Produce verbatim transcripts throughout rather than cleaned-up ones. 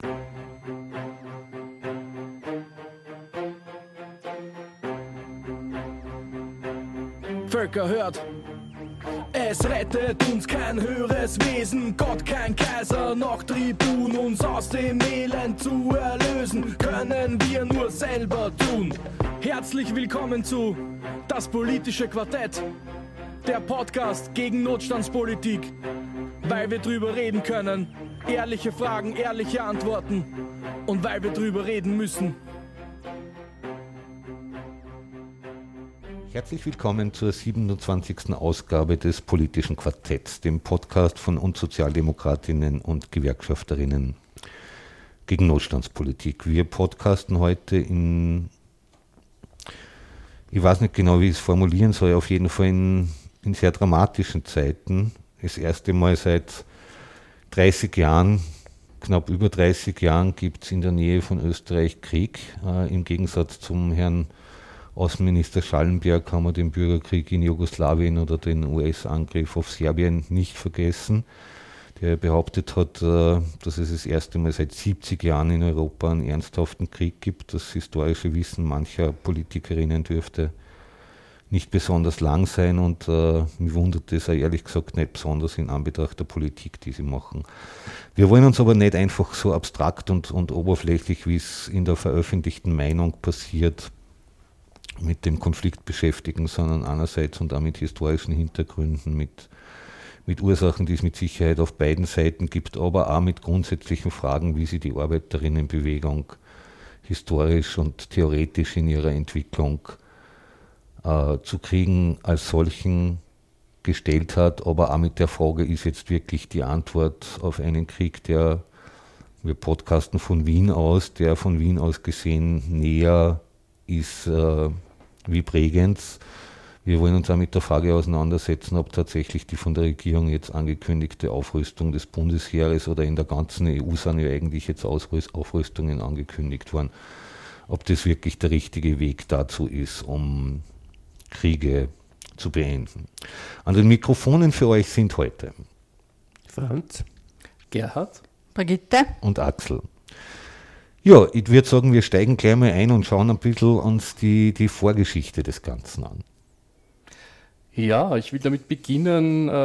Völker hört, es rettet uns kein höheres Wesen, Gott kein Kaiser, noch Tribun, uns aus dem Elend zu erlösen, können wir nur selber tun. Herzlich willkommen zu Das politische Quartett, der Podcast gegen Notstandspolitik, weil wir drüber reden können, ehrliche Fragen, ehrliche Antworten und weil wir drüber reden müssen. Herzlich willkommen zur siebenundzwanzigsten Ausgabe des Politischen Quartetts, dem Podcast von uns Sozialdemokratinnen und Gewerkschafterinnen gegen Notstandspolitik. Wir podcasten heute in, ich weiß nicht genau, wie ich es formulieren soll, auf jeden Fall in, in sehr dramatischen Zeiten. Das erste Mal seit dreißig Jahren, knapp über dreißig Jahren, gibt es in der Nähe von Österreich Krieg. Äh, im Gegensatz zum Herrn Außenminister Schallenberg haben wir den Bürgerkrieg in Jugoslawien oder den U S-Angriff auf Serbien nicht vergessen, der behauptet hat, dass es das erste Mal seit siebzig Jahren in Europa einen ernsthaften Krieg gibt. Das historische Wissen mancher Politikerinnen dürfte nicht besonders lang sein und äh, mich wundert das auch ehrlich gesagt nicht besonders in Anbetracht der Politik, die sie machen. Wir wollen uns aber nicht einfach so abstrakt und, und oberflächlich, wie es in der veröffentlichten Meinung passiert, mit dem Konflikt beschäftigen, sondern einerseits und auch mit historischen Hintergründen, mit, mit Ursachen, die es mit Sicherheit auf beiden Seiten gibt, aber auch mit grundsätzlichen Fragen, wie sie die Arbeiterinnenbewegung historisch und theoretisch in ihrer Entwicklung äh, zu Kriegen als solchen gestellt hat, aber auch mit der Frage, ist jetzt wirklich die Antwort auf einen Krieg, der, wir podcasten von Wien aus, der von Wien aus gesehen näher ist äh, wie Bregenz. Wir wollen uns auch mit der Frage auseinandersetzen, ob tatsächlich die von der Regierung jetzt angekündigte Aufrüstung des Bundesheeres oder in der ganzen E U sind ja eigentlich jetzt Ausrüst- Aufrüstungen angekündigt worden, ob das wirklich der richtige Weg dazu ist, um Kriege zu beenden. An den Mikrofonen für euch sind heute Franz, Gerhard, Brigitte und Axel. Ja, ich würde sagen, wir steigen gleich mal ein und schauen ein bisschen uns die, die Vorgeschichte des Ganzen an. Ja, ich will damit beginnen, äh,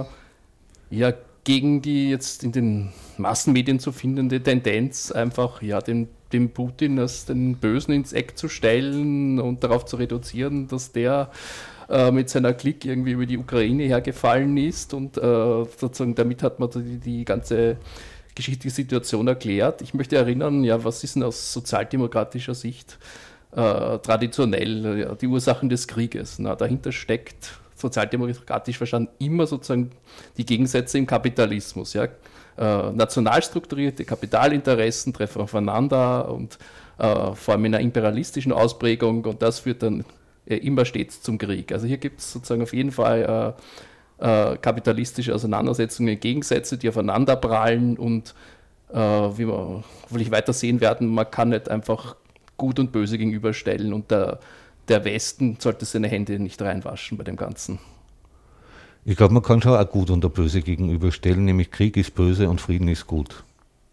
ja, gegen die jetzt in den Massenmedien zu findende Tendenz, einfach ja, den, den Putin als den Bösen ins Eck zu stellen und darauf zu reduzieren, dass der äh, mit seiner Clique irgendwie über die Ukraine hergefallen ist und äh, sozusagen damit hat man die, die ganze geschichtliche Situation erklärt. Ich möchte erinnern, ja, was ist denn aus sozialdemokratischer Sicht äh, traditionell ja, die Ursachen des Krieges? Na, dahinter steckt sozialdemokratisch verstanden immer sozusagen die Gegensätze im Kapitalismus. Ja? Äh, national strukturierte Kapitalinteressen treffen aufeinander und äh, vor allem in einer imperialistischen Ausprägung und das führt dann äh, immer stets zum Krieg. Also hier gibt es sozusagen auf jeden Fall äh, kapitalistische Auseinandersetzungen, Gegensätze, die aufeinander prallen und äh, wie wir hoffentlich weiter sehen werden, man kann nicht einfach Gut und Böse gegenüberstellen und der, der Westen sollte seine Hände nicht reinwaschen bei dem Ganzen. Ich glaube, man kann schon auch Gut und Böse gegenüberstellen, nämlich Krieg ist böse und Frieden ist gut.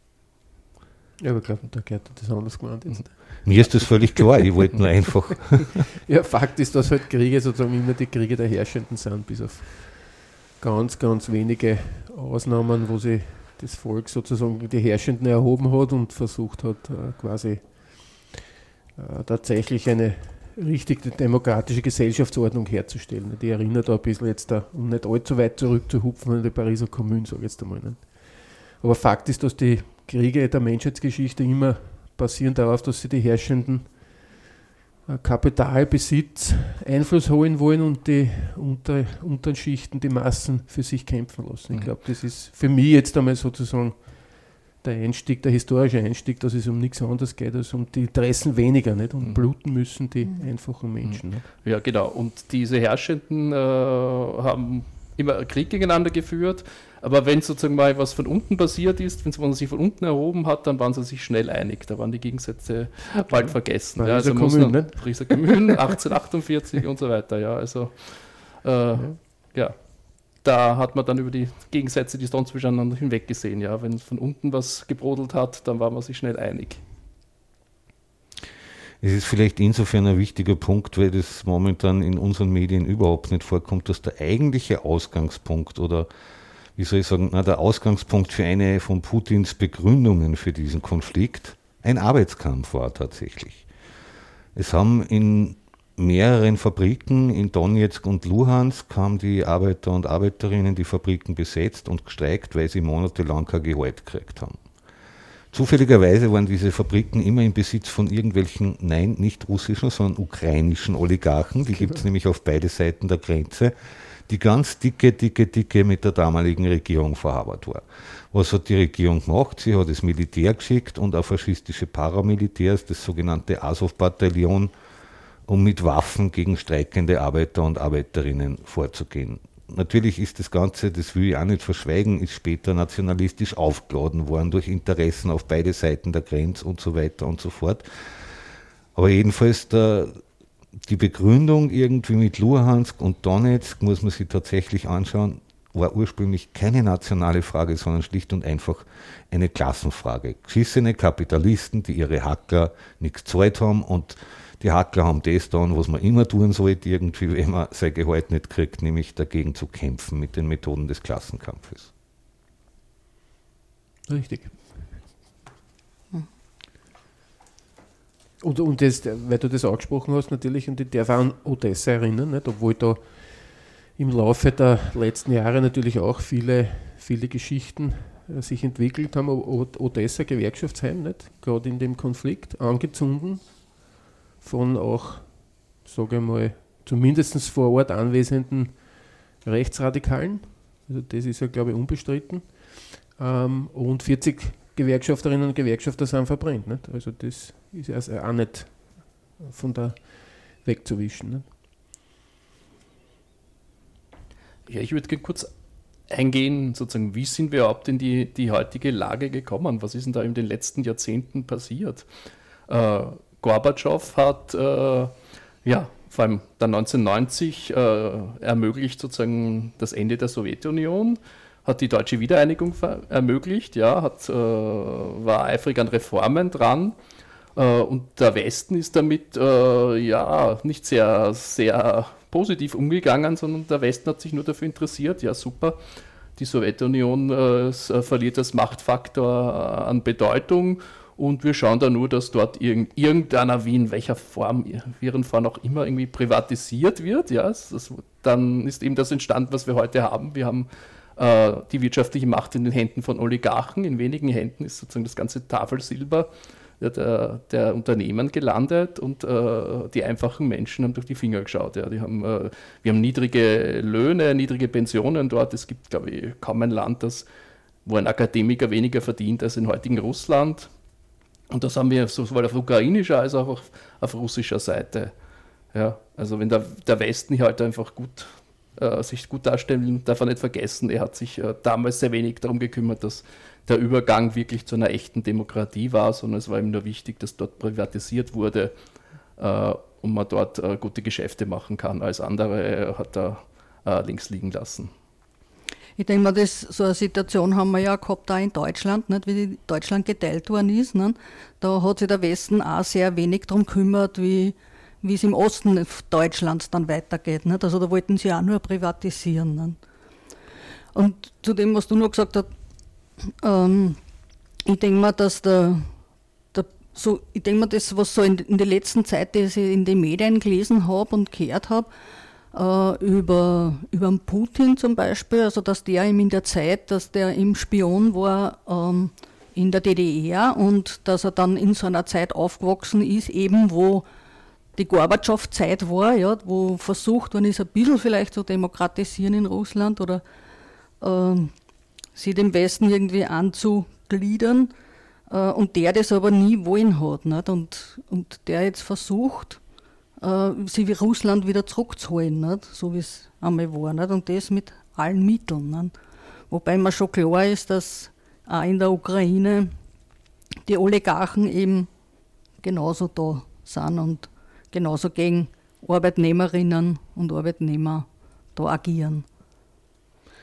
Ja, aber ich glaube, da gehört das anders gemeint jetzt. Mir ist das völlig klar, ich wollte nur einfach... Ja, Fakt ist, dass halt Kriege sozusagen immer die Kriege der Herrschenden sind, bis auf ganz, ganz wenige Ausnahmen, wo sich das Volk sozusagen die Herrschenden erhoben hat und versucht hat, quasi äh, tatsächlich eine richtige demokratische Gesellschaftsordnung herzustellen. Die erinnert da ein bisschen jetzt, da, um nicht allzu weit zurückzuhupfen, an die Pariser Kommune, sage ich jetzt einmal. Nicht? Aber Fakt ist, dass die Kriege der Menschheitsgeschichte immer basieren darauf, dass sie die Herrschenden Kapitalbesitz, Einfluss holen wollen und die unter, unteren Schichten, die Massen für sich kämpfen lassen. Ich glaube, das ist für mich jetzt einmal sozusagen der Einstieg, der historische Einstieg, dass es um nichts anderes geht als um die Interessen weniger, nicht? Und bluten müssen die einfachen Menschen. Nicht? Ja, genau. Und diese Herrschenden äh, haben immer Krieg gegeneinander geführt, aber wenn sozusagen mal was von unten passiert ist, wenn man sich von unten erhoben hat, dann waren sie sich schnell einig. Da waren die Gegensätze okay. bald vergessen. Ja, also Kommune, Pariser Kommune, achtzehnhundertachtundvierzig und so weiter. Ja, also äh, ja. ja. da hat man dann über die Gegensätze, die sonst zwischeneinander hinweg gesehen. Ja. Wenn von unten was gebrodelt hat, dann war man sich schnell einig. Es ist vielleicht insofern ein wichtiger Punkt, weil das momentan in unseren Medien überhaupt nicht vorkommt, dass der eigentliche Ausgangspunkt oder, wie soll ich sagen, na, der Ausgangspunkt für eine von Putins Begründungen für diesen Konflikt ein Arbeitskampf war tatsächlich. Es haben in mehreren Fabriken in Donetsk und Luhansk haben die Arbeiter und Arbeiterinnen die Fabriken besetzt und gestreikt, weil sie monatelang kein Gehalt gekriegt haben. Zufälligerweise waren diese Fabriken immer im Besitz von irgendwelchen, nein, nicht russischen, sondern ukrainischen Oligarchen. Die gibt es nämlich auf beide Seiten der Grenze, die ganz dicke, dicke, dicke mit der damaligen Regierung verhabert war. Was hat die Regierung gemacht? Sie hat das Militär geschickt und auch faschistische Paramilitärs, das sogenannte Azov-Bataillon, um mit Waffen gegen streikende Arbeiter und Arbeiterinnen vorzugehen. Natürlich ist das Ganze, das will ich auch nicht verschweigen, ist später nationalistisch aufgeladen worden durch Interessen auf beide Seiten der Grenze und so weiter und so fort. Aber jedenfalls der, die Begründung irgendwie mit Luhansk und Donetsk, muss man sich tatsächlich anschauen, war ursprünglich keine nationale Frage, sondern schlicht und einfach eine Klassenfrage. Geschissene Kapitalisten, die ihre Hackler nichts gezahlt haben und die Hackler haben das dann, was man immer tun sollte, irgendwie, wenn man sein Gehalt nicht kriegt, nämlich dagegen zu kämpfen mit den Methoden des Klassenkampfes. Richtig. Und, und das, weil du das angesprochen hast, natürlich, und ich darf auch an Odessa erinnern, nicht? Obwohl da im Laufe der letzten Jahre natürlich auch viele, viele Geschichten äh, sich entwickelt haben. Odessa Gewerkschaftsheim, nicht? Gerade in dem Konflikt, angezündet von auch, sage ich mal, zumindest vor Ort anwesenden Rechtsradikalen. Also das ist ja, glaube ich, unbestritten. Ähm, und vierzig Gewerkschafterinnen und Gewerkschafter sind verbrannt. Nicht? Also das ist also auch nicht von da wegzuwischen. Nicht? Ja, ich würde gerne kurz eingehen, sozusagen, wie sind wir überhaupt in die, die heutige Lage gekommen? Was ist denn da in den letzten Jahrzehnten passiert? Äh, Gorbatschow hat äh, ja, vor allem dann neunzehnhundertneunzig äh, ermöglicht sozusagen das Ende der Sowjetunion, hat die deutsche Wiedereinigung ermöglicht, ja, hat, äh, war eifrig an Reformen dran äh, und der Westen ist damit äh, ja, nicht sehr, sehr positiv umgegangen, sondern der Westen hat sich nur dafür interessiert, ja super, die Sowjetunion äh, verliert als Machtfaktor äh, an Bedeutung. Und wir schauen da nur, dass dort irgend, irgendeiner, wie in welcher Form, ihren Form auch immer irgendwie privatisiert wird. Ja, das, dann ist eben das entstanden, was wir heute haben. Wir haben äh, die wirtschaftliche Macht in den Händen von Oligarchen. In wenigen Händen ist sozusagen das ganze Tafelsilber der, der Unternehmen gelandet und äh, die einfachen Menschen haben durch die Finger geschaut. Ja. Die haben, äh, wir haben niedrige Löhne, niedrige Pensionen dort. Es gibt, glaube ich, kaum ein Land, das, wo ein Akademiker weniger verdient als in heutigen Russland. Und das haben wir sowohl auf ukrainischer als auch auf, auf russischer Seite. Ja, also wenn der, der Westen halt einfach gut, äh, sich gut darstellen will, darf er nicht vergessen, er hat sich äh, damals sehr wenig darum gekümmert, dass der Übergang wirklich zu einer echten Demokratie war, sondern es war ihm nur wichtig, dass dort privatisiert wurde äh, und man dort äh, gute Geschäfte machen kann. Alles andere hat er äh, links liegen lassen. Ich denke mal, das, so eine Situation haben wir ja gehabt, auch in Deutschland, nicht, wie Deutschland geteilt worden ist. Nicht? Da hat sich der Westen auch sehr wenig darum gekümmert, wie, wie es im Osten Deutschlands dann weitergeht. Nicht? Also da wollten sie auch nur privatisieren. Nicht? Und zu dem, was du noch gesagt hast, ähm, ich denke mal, dass der, der so, ich denke mal, das, was so in, in der letzten Zeit, das ich in den Medien gelesen habe und gehört habe, Uh, über, über Putin zum Beispiel, also dass der ihm in der Zeit, dass der im Spion war um, in der D D R und dass er dann in so einer Zeit aufgewachsen ist, eben wo die Gorbatschow-Zeit war, ja, wo versucht worden ist, ein bisschen vielleicht zu demokratisieren in Russland oder uh, sie dem Westen irgendwie anzugliedern uh, und der das aber nie wollen hat. Nicht? Und, und der jetzt versucht, sie wie Russland wieder zurückzuholen, nicht? So wie es einmal war. Nicht? Und das mit allen Mitteln. Nicht? Wobei mir schon klar ist, dass auch in der Ukraine die Oligarchen eben genauso da sind und genauso gegen Arbeitnehmerinnen und Arbeitnehmer da agieren.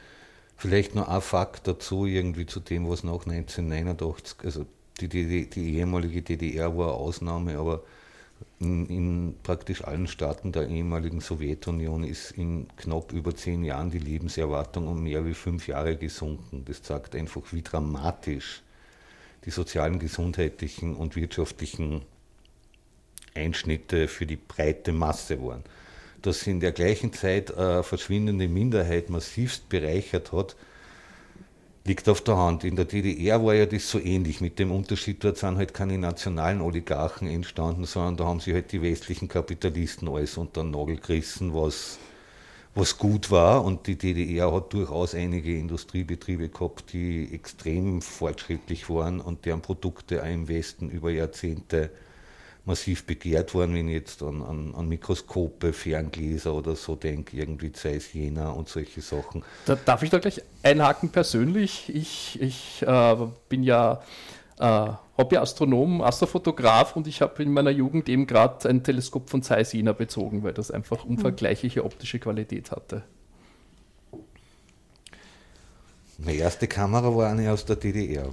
Vielleicht noch ein Fakt dazu, irgendwie zu dem, was nach neunzehnhundertneunundachtzig, also die, die, die ehemalige D D R war eine Ausnahme, aber in, in praktisch allen Staaten der ehemaligen Sowjetunion ist in knapp über zehn Jahren die Lebenserwartung um mehr wie fünf Jahre gesunken. Das zeigt einfach, wie dramatisch die sozialen, gesundheitlichen und wirtschaftlichen Einschnitte für die breite Masse waren. Dass sie in der gleichen Zeit eine verschwindende Minderheit massivst bereichert hat, liegt auf der Hand. In der D D R war ja das so ähnlich, mit dem Unterschied, dort sind halt keine nationalen Oligarchen entstanden, sondern da haben sich halt die westlichen Kapitalisten alles unter den Nagel gerissen, was, was gut war, und die D D R hat durchaus einige Industriebetriebe gehabt, die extrem fortschrittlich waren und deren Produkte auch im Westen über Jahrzehnte massiv begehrt worden, wenn ich jetzt an, an, an Mikroskope, Ferngläser oder so denke, irgendwie Zeiss Jena und solche Sachen. Da darf ich da gleich einhaken persönlich. Ich, ich äh, bin ja äh, Hobbyastronom, Astrofotograf, und ich habe in meiner Jugend eben gerade ein Teleskop von Zeiss Jena bezogen, weil das einfach unvergleichliche optische Qualität hatte. Meine erste Kamera war eine aus der D D R.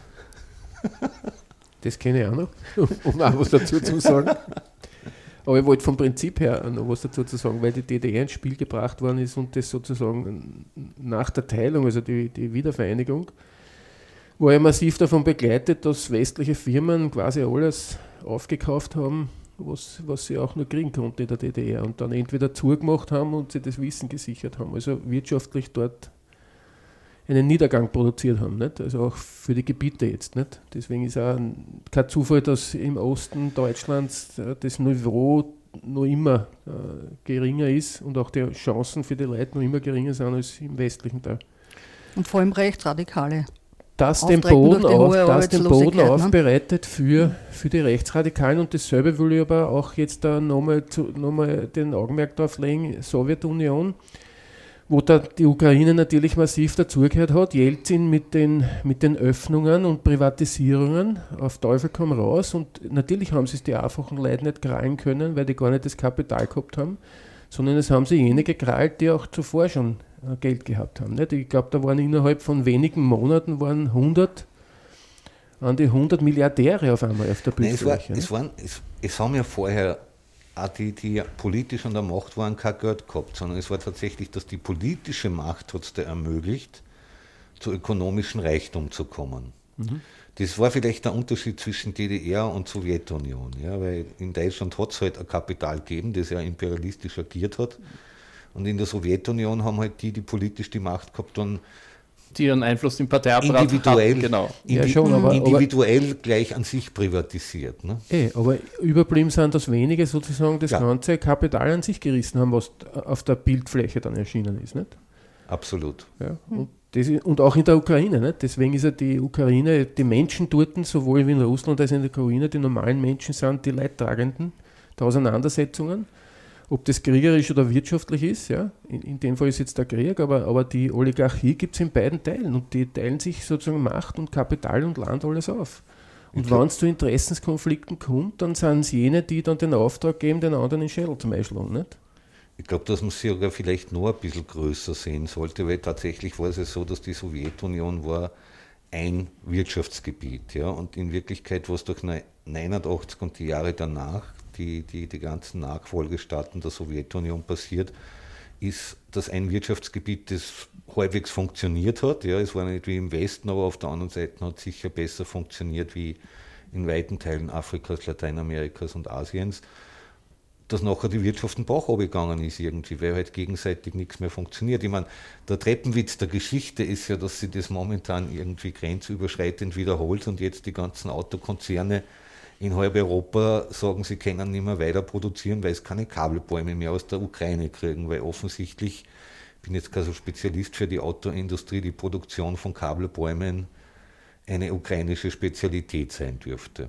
Das kenne ich auch noch, um auch was dazu zu sagen. Aber ich wollte vom Prinzip her noch was dazu zu sagen, weil die D D R ins Spiel gebracht worden ist und das sozusagen nach der Teilung, also die, die Wiedervereinigung, war ja massiv davon begleitet, dass westliche Firmen quasi alles aufgekauft haben, was, was sie auch nur kriegen konnten in der D D R, und dann entweder zugemacht haben und sie das Wissen gesichert haben, also wirtschaftlich dort einen Niedergang produziert haben, nicht? Also auch für die Gebiete jetzt. Nicht? Deswegen ist auch kein Zufall, dass im Osten Deutschlands das Niveau noch immer äh, geringer ist und auch die Chancen für die Leute noch immer geringer sind als im westlichen Teil. Und vor allem Rechtsradikale. Das den Boden, auf, das den Boden aufbereitet für, für die Rechtsradikalen, und dasselbe will ich aber auch jetzt da nochmal noch mal den Augenmerk darauf legen, Sowjetunion, wo da die Ukraine natürlich massiv dazugehört hat. Jelzin mit den, mit den Öffnungen und Privatisierungen auf Teufel komm raus, und natürlich haben sie es die einfachen Leute nicht krallen können, weil die gar nicht das Kapital gehabt haben, sondern es haben sie jene gekrallt, die auch zuvor schon Geld gehabt haben. Nicht? Ich glaube, da waren innerhalb von wenigen Monaten waren hundert, an die hundert Milliardäre auf einmal auf der Bildfläche. Nein, es, war, es, waren, es, es haben ja vorher auch die, die politisch an der Macht waren, kein Geld gehabt, sondern es war tatsächlich, dass die politische Macht hat es da ermöglicht, zu ökonomischen Reichtum zu kommen. Mhm. Das war vielleicht der Unterschied zwischen D D R und Sowjetunion, ja, weil in Deutschland hat es halt ein Kapital gegeben, das ja imperialistisch agiert hat, und in der Sowjetunion haben halt die, die politisch die Macht gehabt haben, die ihren Einfluss im Parteiapparat individuell, hatten, genau. Indi ja, schon, aber, individuell aber, gleich an sich privatisiert. Ne? Ey, aber überblieben sind, dass wenige sozusagen das ja. ganze Kapital an sich gerissen haben, was auf der Bildfläche dann erschienen ist. Nicht? Absolut. Ja, und, das, und auch in der Ukraine. Nicht? Deswegen ist ja die Ukraine, die Menschen dort, sowohl wie in Russland als in der Ukraine, die normalen Menschen sind die Leidtragenden der Auseinandersetzungen. Ob das kriegerisch oder wirtschaftlich ist, ja, in, in dem Fall ist jetzt der Krieg, aber, aber die Oligarchie gibt es in beiden Teilen, und die teilen sich sozusagen Macht und Kapital und Land alles auf. Und wenn es zu Interessenskonflikten kommt, dann sind es jene, die dann den Auftrag geben, den anderen in den Schädel zum Einschlagen, nicht? Ich glaube, dass man sie sogar vielleicht noch ein bisschen größer sehen sollte, weil tatsächlich war es ja so, dass die Sowjetunion war ein Wirtschaftsgebiet, ja, und in Wirklichkeit war es durch neunundachtzig und die Jahre danach, die, die, die ganzen Nachfolgestaaten der Sowjetunion passiert, ist das ein Wirtschaftsgebiet, das halbwegs funktioniert hat. Ja, es war nicht wie im Westen, aber auf der anderen Seite hat es sicher besser funktioniert wie in weiten Teilen Afrikas, Lateinamerikas und Asiens, dass nachher die Wirtschaft den Bach runtergegangen ist irgendwie, weil halt gegenseitig nichts mehr funktioniert. Ich meine, der Treppenwitz der Geschichte ist ja, dass sich das momentan irgendwie grenzüberschreitend wiederholt und jetzt die ganzen Autokonzerne in halb Europa sagen, sie können nicht mehr weiter produzieren, weil es keine Kabelbäume mehr aus der Ukraine kriegen, weil offensichtlich, ich bin jetzt kein so Spezialist für die Autoindustrie, die Produktion von Kabelbäumen eine ukrainische Spezialität sein dürfte.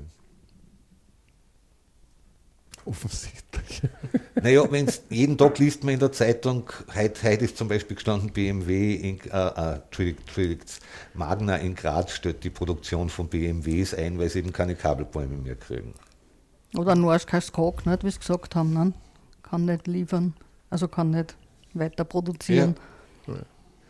Offensichtlich. Naja, wenn's, jeden Tag liest man in der Zeitung, heute, heute ist zum Beispiel gestanden, B M W, in, äh, äh, Magna in Graz stellt die Produktion von B M Ws ein, weil sie eben keine Kabelbäume mehr kriegen. Oder Norska Skog, nicht, wie sie gesagt haben, ne? Kann nicht liefern, also kann nicht weiter produzieren. Ja.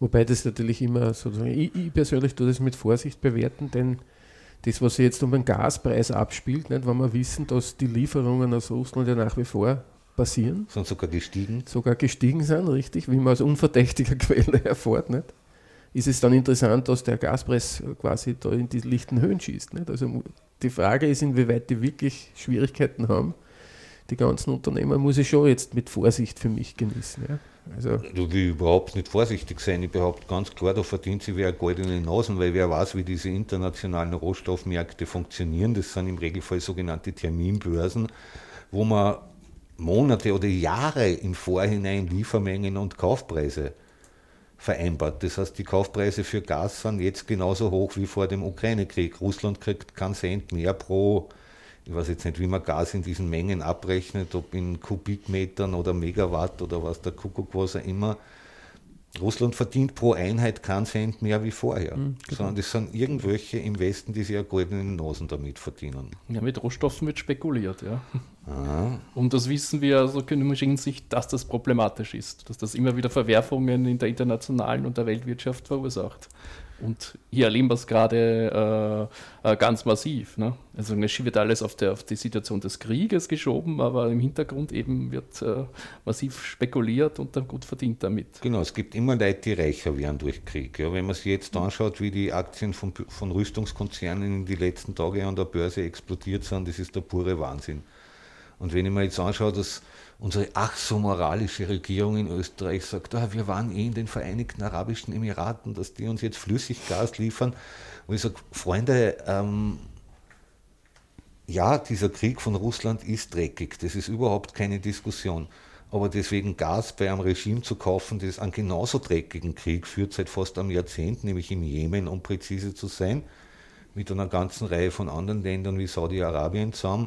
Wobei das natürlich immer sozusagen, ich, ich persönlich tue das mit Vorsicht bewerten, denn das, was sich jetzt um den Gaspreis abspielt, nicht, wenn wir wissen, dass die Lieferungen aus Russland ja nach wie vor passieren. Sind sogar gestiegen. Sogar gestiegen sind, richtig, wie man aus unverdächtiger Quelle erfährt, nicht? Ist es dann interessant, dass der Gaspreis quasi da in die lichten Höhen schießt. Nicht? Also die Frage ist, inwieweit die wirklich Schwierigkeiten haben. Die ganzen Unternehmer muss ich schon jetzt mit Vorsicht für mich genießen. Ja? Also Du will überhaupt nicht vorsichtig sein. Ich behaupte ganz klar, da verdient sie wer goldene Nasen, weil wer weiß, wie diese internationalen Rohstoffmärkte funktionieren. Das sind im Regelfall sogenannte Terminbörsen, wo man Monate oder Jahre im Vorhinein Liefermengen und Kaufpreise vereinbart. Das heißt, die Kaufpreise für Gas sind jetzt genauso hoch wie vor dem Ukraine-Krieg. Russland kriegt keinen Cent mehr pro, ich weiß jetzt nicht, wie man Gas in diesen Mengen abrechnet, ob in Kubikmetern oder Megawatt oder was der Kuckuck, was auch immer. Russland verdient pro Einheit keinen Cent mehr wie vorher, mhm, genau. Sondern das sind irgendwelche im Westen, die sich ja goldene Nasen damit verdienen. Ja, mit Rohstoffen wird spekuliert, ja. Aha. Und das wissen wir aus ökonomischer Sicht, dass das problematisch ist, dass das immer wieder Verwerfungen in der internationalen und der Weltwirtschaft verursacht. Und hier erleben wir es gerade äh, äh, ganz massiv. Ne? Also es wird alles auf, der, auf die Situation des Krieges geschoben, aber im Hintergrund eben wird äh, massiv spekuliert und dann gut verdient damit. Genau, es gibt immer Leute, die reicher werden durch Krieg. Ja, wenn man sich jetzt anschaut, wie die Aktien von, von Rüstungskonzernen in die letzten Tage an der Börse explodiert sind, das ist der pure Wahnsinn. Und wenn ich mir jetzt anschaue, dass unsere ach so moralische Regierung in Österreich sagt, ah, wir waren eh in den Vereinigten Arabischen Emiraten, dass die uns jetzt Flüssiggas liefern. Und ich sage, Freunde, ähm, ja, dieser Krieg von Russland ist dreckig, das ist überhaupt keine Diskussion. Aber deswegen Gas bei einem Regime zu kaufen, das einen genauso dreckigen Krieg führt seit fast einem Jahrzehnt, nämlich im Jemen, um präzise zu sein, mit einer ganzen Reihe von anderen Ländern wie Saudi-Arabien zusammen,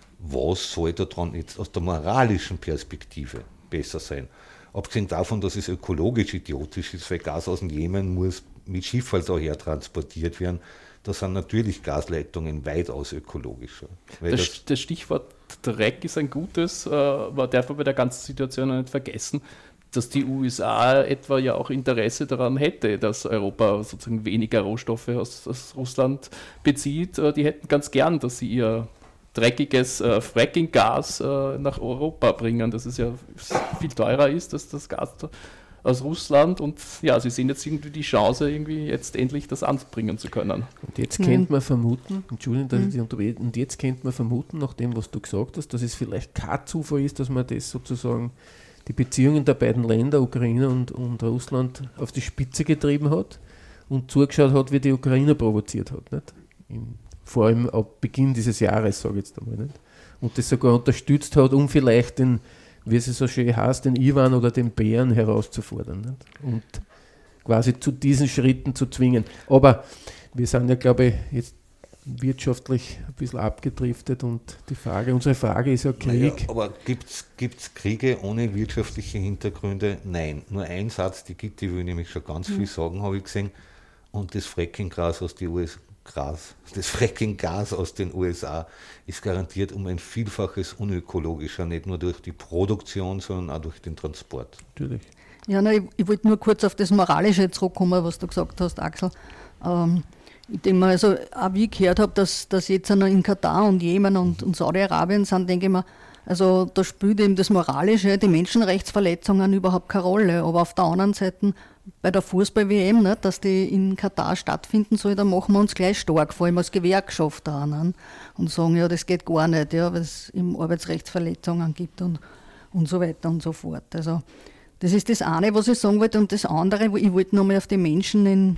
was soll daran jetzt aus der moralischen Perspektive besser sein? Abgesehen davon, dass es ökologisch idiotisch ist, weil Gas aus dem Jemen muss mit Schifffahrt also daher transportiert werden. Da sind natürlich Gasleitungen weitaus ökologischer. Das, das, das Stichwort Dreck ist ein gutes, äh, man darf aber bei der ganzen Situation nicht vergessen, dass die U S A etwa ja auch Interesse daran hätte, dass Europa sozusagen weniger Rohstoffe aus, aus Russland bezieht. Äh, die hätten ganz gern, dass sie ihr dreckiges äh, Fracking-Gas äh, nach Europa bringen, dass es ja viel teurer ist, als das Gas aus Russland. Und ja, sie sehen jetzt irgendwie die Chance, irgendwie jetzt endlich das anbringen zu können. Und jetzt mhm. könnte man vermuten, Entschuldigung, dass mhm. ich dich unterbreche, und jetzt könnte man vermuten, nach dem, was du gesagt hast, dass es vielleicht kein Zufall ist, dass man das sozusagen die Beziehungen der beiden Länder, Ukraine und, und Russland, auf die Spitze getrieben hat und zugeschaut hat, wie die Ukraine provoziert hat. Nicht? In, vor allem ab Beginn dieses Jahres, sage ich jetzt einmal. Nicht? Und das sogar unterstützt hat, um vielleicht den, wie es so schön heißt, den Iwan oder den Bären herauszufordern. Nicht? Und quasi zu diesen Schritten zu zwingen. Aber wir sind ja, glaube ich, jetzt wirtschaftlich ein bisschen abgedriftet und die Frage, unsere Frage ist ja Krieg. Naja, aber gibt es Kriege ohne wirtschaftliche Hintergründe? Nein. Nur ein Satz, die gibt, die will nämlich schon ganz mhm. viel sagen, habe ich gesehen. Und das Fracking-Gas aus den U S A. Gras, das Fracking-Gas aus den U S A ist garantiert um ein Vielfaches unökologischer, nicht nur durch die Produktion, sondern auch durch den Transport. Natürlich. Ja, na, ich, ich wollte nur kurz auf das Moralische zurückkommen, was du gesagt hast, Axel. Ähm, ich denke mal, also, auch wie ich gehört habe, dass, dass jetzt noch in Katar und Jemen und, und Saudi-Arabien sind, denke ich mir, also da spielt eben das Moralische, die Menschenrechtsverletzungen überhaupt keine Rolle. Aber auf der anderen Seite, bei der Fußball-W M, nicht, dass die in Katar stattfinden soll, da machen wir uns gleich stark, vor allem als Gewerkschaft da an, und sagen, ja, das geht gar nicht, ja, weil es eben Arbeitsrechtsverletzungen gibt und, und so weiter und so fort. Also das ist das eine, was ich sagen wollte. Und das andere, ich wollte nochmal auf die Menschen in,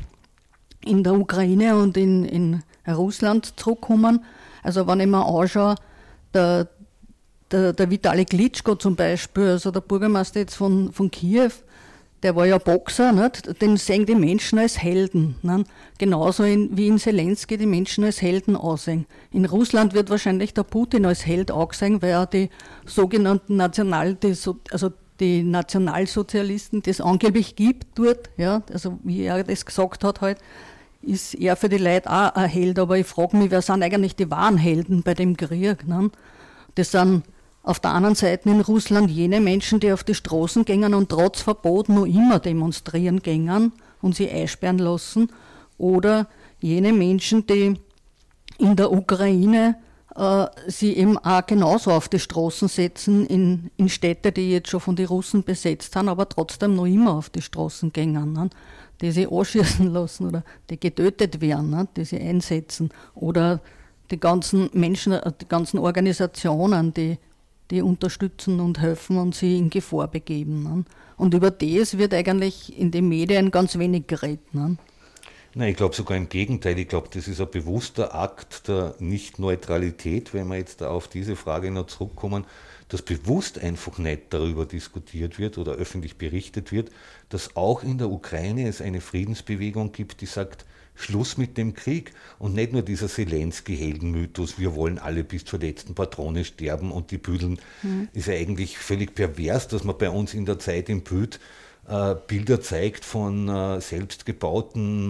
in der Ukraine und in, in Russland zurückkommen. Also wenn ich mir anschaue, der, der, der Vitali Klitschko zum Beispiel, also der Bürgermeister jetzt von, von Kiew, der war ja Boxer, nicht? Den sehen die Menschen als Helden. Nicht? Genauso in, wie in Zelensky die Menschen als Helden aussehen. In Russland wird wahrscheinlich der Putin als Held angesehen, weil er die sogenannten National, die, also die Nationalsozialisten, die es angeblich gibt dort, ja, also wie er das gesagt hat, halt, ist er für die Leute auch ein Held. Aber ich frage mich, wer sind eigentlich die wahren Helden bei dem Krieg? Nicht? Das sind auf der anderen Seite in Russland jene Menschen, die auf die Straßen gingen und trotz Verbot noch immer demonstrieren gingen und sie einsperren lassen, oder jene Menschen, die in der Ukraine äh, sie eben auch genauso auf die Straßen setzen, in, in Städte, die jetzt schon von den Russen besetzt haben, aber trotzdem noch immer auf die Straßen gehen, ne? Die sie anschießen lassen oder die getötet werden, ne? Die sie einsetzen, oder die ganzen Menschen, die ganzen Organisationen, die, die unterstützen und helfen und sie in Gefahr begeben. Ne? Und über das wird eigentlich in den Medien ganz wenig geredet. Ne? Nein, ich glaube sogar im Gegenteil. Ich glaube, das ist ein bewusster Akt der Nicht-Neutralität, wenn wir jetzt da auf diese Frage noch zurückkommen, dass bewusst einfach nicht darüber diskutiert wird oder öffentlich berichtet wird, dass auch in der Ukraine es eine Friedensbewegung gibt, die sagt, Schluss mit dem Krieg, und nicht nur dieser Zelensky-Heldenmythos, wir wollen alle bis zur letzten Patrone sterben und die Büdeln, mhm. ist ja eigentlich völlig pervers, dass man bei uns in der Zeit im Büd äh, Bilder zeigt von äh, selbstgebauten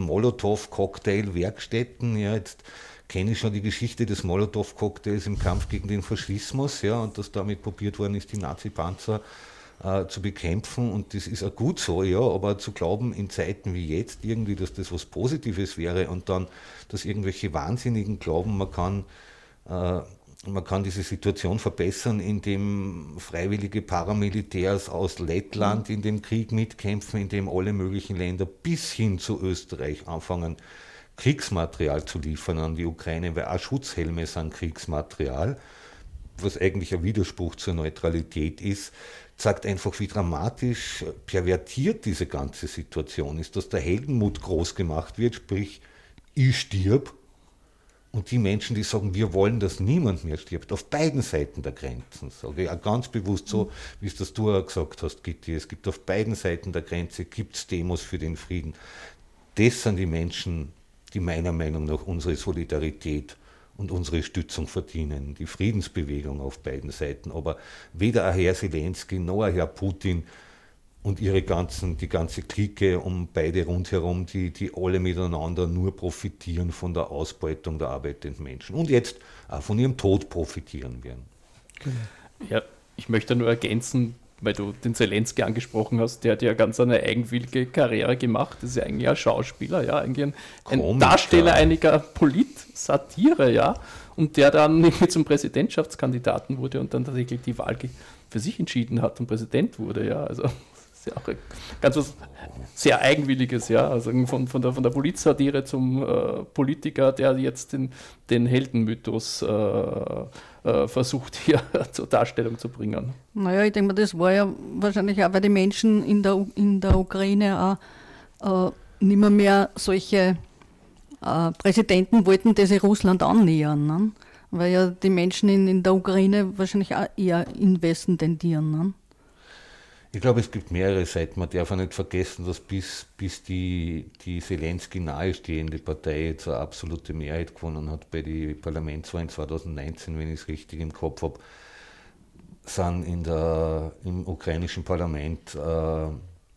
Molotow-Cocktail-Werkstätten. Ja, jetzt kenne ich schon die Geschichte des Molotow-Cocktails im Kampf gegen den Faschismus, ja, und dass damit probiert worden ist, die Nazi-Panzer Äh, zu bekämpfen, und das ist auch gut so, ja, aber zu glauben in Zeiten wie jetzt irgendwie, dass das was Positives wäre und dann, dass irgendwelche Wahnsinnigen glauben, man kann, äh, man kann diese Situation verbessern, indem freiwillige Paramilitärs aus Lettland in dem Krieg mitkämpfen, indem alle möglichen Länder bis hin zu Österreich anfangen, Kriegsmaterial zu liefern an die Ukraine, weil auch Schutzhelme sind Kriegsmaterial, was eigentlich ein Widerspruch zur Neutralität ist, sagt einfach, wie dramatisch pervertiert diese ganze Situation ist, dass der Heldenmut groß gemacht wird, sprich, ich stirb, und die Menschen, die sagen, wir wollen, dass niemand mehr stirbt, auf beiden Seiten der Grenzen, sage ich auch ganz bewusst so, wie es das du auch gesagt hast, Gitti, es gibt auf beiden Seiten der Grenze, gibt es Demos für den Frieden. Das sind die Menschen, die meiner Meinung nach unsere Solidarität und unsere Stützung verdienen, die Friedensbewegung auf beiden Seiten. Aber weder ein Herr Zelensky noch ein Herr Putin und ihre ganzen, die ganze Clique um beide rundherum, die, die alle miteinander nur profitieren von der Ausbeutung der arbeitenden Menschen und jetzt auch von ihrem Tod profitieren werden. Ja, ich möchte nur ergänzen, weil du den Zelensky angesprochen hast, der hat ja ganz eine eigenwillige Karriere gemacht. Das ist ja eigentlich ein Schauspieler, ja, eigentlich ein, ein Darsteller einiger Polit-Satire, ja, und der dann irgendwie zum Präsidentschaftskandidaten wurde und dann tatsächlich die Wahl für sich entschieden hat und Präsident wurde, ja, also das ist ja auch ganz was sehr Eigenwilliges, ja, also von, von der, von der Polit-Satire zum äh, Politiker, der jetzt den, den Heldenmythos äh, versucht hier zur Darstellung zu bringen. Naja, ich denke mal, das war ja wahrscheinlich auch, weil die Menschen in der, in der Ukraine auch äh, nicht mehr, mehr solche äh, Präsidenten wollten, die sich Russland annähern. Ne? Weil ja die Menschen in, in der Ukraine wahrscheinlich auch eher in Westen tendieren. Ne? Ich glaube, es gibt mehrere Seiten. Man darf auch nicht vergessen, dass bis, bis die, die Zelensky nahestehende Partei jetzt eine absolute Mehrheit gewonnen hat bei den Parlamentswahlen zwanzig neunzehn, wenn ich es richtig im Kopf habe, sind in der, im ukrainischen Parlament äh,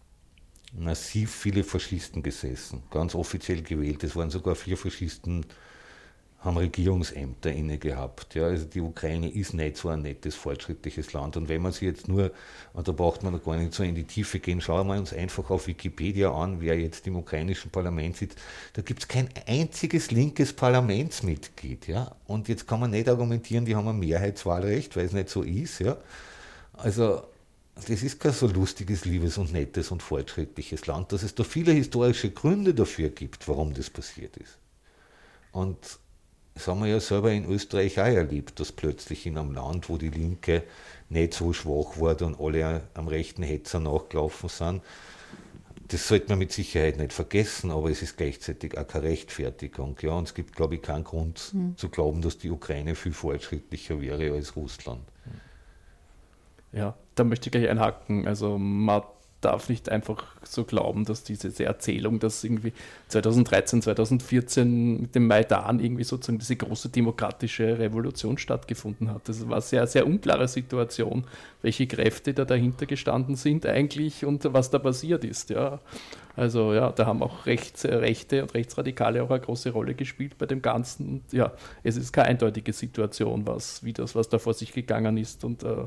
massiv viele Faschisten gesessen, ganz offiziell gewählt. Es waren sogar vier Faschisten, haben Regierungsämter inne gehabt. Ja, also die Ukraine ist nicht so ein nettes, fortschrittliches Land. Und wenn man sich jetzt nur, und da braucht man noch gar nicht so in die Tiefe gehen, schauen wir uns einfach auf Wikipedia an, wer jetzt im ukrainischen Parlament sitzt. Da gibt es kein einziges linkes Parlamentsmitglied. Ja? Und jetzt kann man nicht argumentieren, die haben ein Mehrheitswahlrecht, weil es nicht so ist. Ja? Also das ist kein so lustiges, liebes und nettes und fortschrittliches Land, dass es da viele historische Gründe dafür gibt, warum das passiert ist. Und das haben wir ja selber in Österreich auch erlebt, dass plötzlich in einem Land, wo die Linke nicht so schwach wurde und alle am rechten Hetzer nachgelaufen sind, das sollte man mit Sicherheit nicht vergessen, aber es ist gleichzeitig auch keine Rechtfertigung. Ja, und es gibt, glaube ich, keinen Grund mhm. zu glauben, dass die Ukraine viel fortschrittlicher wäre als Russland. Ja, da möchte ich gleich einhaken. Also man darf nicht einfach so glauben, dass diese Erzählung, dass irgendwie zwanzig dreizehn, zwanzig vierzehn mit dem Maidan irgendwie sozusagen diese große demokratische Revolution stattgefunden hat. Das war eine sehr, sehr unklare Situation, welche Kräfte da dahinter gestanden sind eigentlich und was da passiert ist. Ja. Also ja, da haben auch Rechts, Rechte und Rechtsradikale auch eine große Rolle gespielt bei dem Ganzen. Und ja, es ist keine eindeutige Situation, was, wie das, was da vor sich gegangen ist und äh,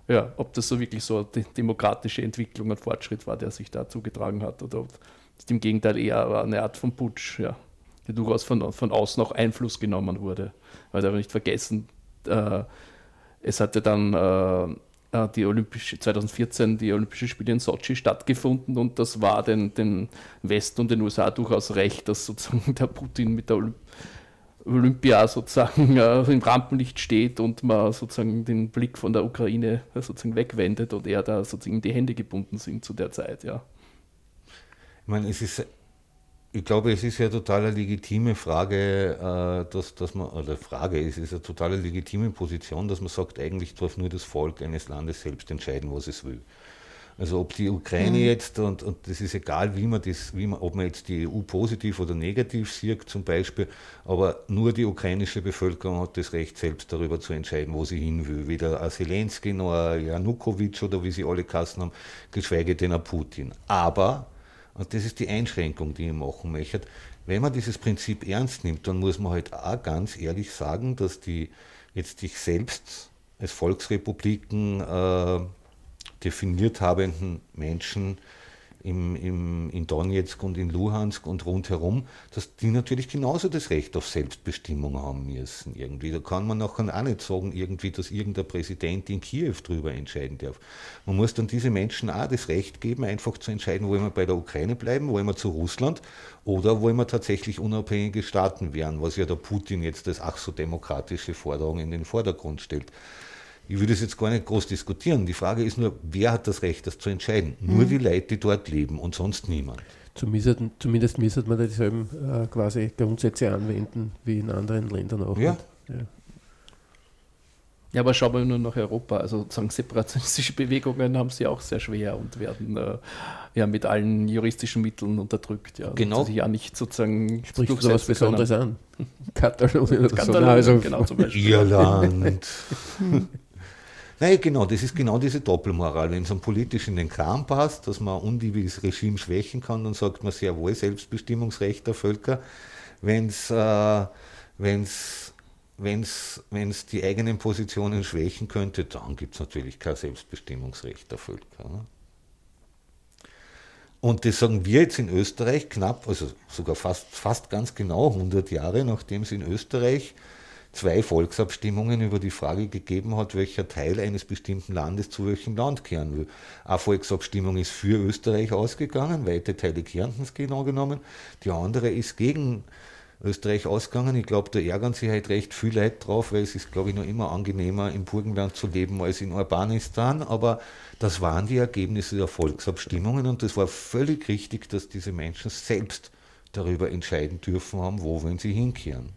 ja, ob das so wirklich so eine demokratische Entwicklung und Fortschritt war, der sich da zugetragen hat, oder ob es im Gegenteil eher eine Art von Putsch, ja, der durchaus von, von außen auch Einfluss genommen wurde. Weil darf nicht vergessen, äh, es hatte dann äh, die Olympische, zwanzig vierzehn die Olympischen Spiele in Sochi stattgefunden und das war den, den Westen und den U S A durchaus recht, dass sozusagen der Putin mit der Olymp Olympia sozusagen äh, im Rampenlicht steht und man sozusagen den Blick von der Ukraine äh, sozusagen wegwendet und er da sozusagen in die Hände gebunden sind zu der Zeit, ja. Ich meine, es ist, ich glaube, es ist ja total eine legitime Frage, äh, dass, dass man, oder Frage, es ist eine total legitime Position, dass man sagt, eigentlich darf nur das Volk eines Landes selbst entscheiden, was es will. Also ob die Ukraine mhm. jetzt, und, und das ist egal, wie man das, wie man, ob man jetzt die E U positiv oder negativ sieht zum Beispiel, aber nur die ukrainische Bevölkerung hat das Recht, selbst darüber zu entscheiden, wo sie hin will. Weder ein Zelensky noch ein Janukowitsch oder wie sie alle geheißen haben, geschweige denn ein Putin. Aber, und das ist die Einschränkung, die ich machen möchte, wenn man dieses Prinzip ernst nimmt, dann muss man halt auch ganz ehrlich sagen, dass die jetzt sich selbst als Volksrepubliken äh, definiert habenden Menschen im, im, in Donetsk und in Luhansk und rundherum, dass die natürlich genauso das Recht auf Selbstbestimmung haben müssen. Irgendwie. Da kann man nachher auch nicht sagen, irgendwie, dass irgendein Präsident in Kiew drüber entscheiden darf. Man muss dann diese Menschen auch das Recht geben, einfach zu entscheiden, wollen wir bei der Ukraine bleiben, wollen wir zu Russland oder wollen wir tatsächlich unabhängige Staaten werden, was ja der Putin jetzt als ach so demokratische Forderung in den Vordergrund stellt. Ich würde es jetzt gar nicht groß diskutieren. Die Frage ist nur, wer hat das Recht, das zu entscheiden? Mhm. Nur die Leute, die dort leben und sonst niemand. Zumindest, zumindest müsste man dieselben äh, quasi Grundsätze anwenden wie in anderen Ländern auch. Ja. Ja. Ja, aber schauen wir nur nach Europa. Also sozusagen separatistische Bewegungen haben sie auch sehr schwer und werden äh, ja mit allen juristischen Mitteln unterdrückt. Ja, genau. Die ja nicht sozusagen spricht du was Besonderes können. an? Katalonien oder Katalonien, so. Also genau, zum Beispiel. Irland. Nein, genau, das ist genau diese Doppelmoral. Wenn es dann politisch in den Kram passt, dass man undivides Regime schwächen kann, dann sagt man sehr wohl Selbstbestimmungsrecht der Völker. Wenn es äh, wenn's, wenn's, wenn's die eigenen Positionen schwächen könnte, dann gibt es natürlich kein Selbstbestimmungsrecht der Völker. Ne? Und das sagen wir jetzt in Österreich knapp, also sogar fast, fast ganz genau hundert Jahre, nachdem es in Österreich zwei Volksabstimmungen über die Frage gegeben hat, welcher Teil eines bestimmten Landes zu welchem Land kehren will. Eine Volksabstimmung ist für Österreich ausgegangen, weite Teile Kärntens genau genommen, die andere ist gegen Österreich ausgegangen. Ich glaube, da ärgern sich halt recht viel Leute drauf, weil es ist, glaube ich, noch immer angenehmer, im Burgenland zu leben als in Urbanistan, aber das waren die Ergebnisse der Volksabstimmungen und das war völlig richtig, dass diese Menschen selbst darüber entscheiden dürfen haben, wo wollen sie hinkehren.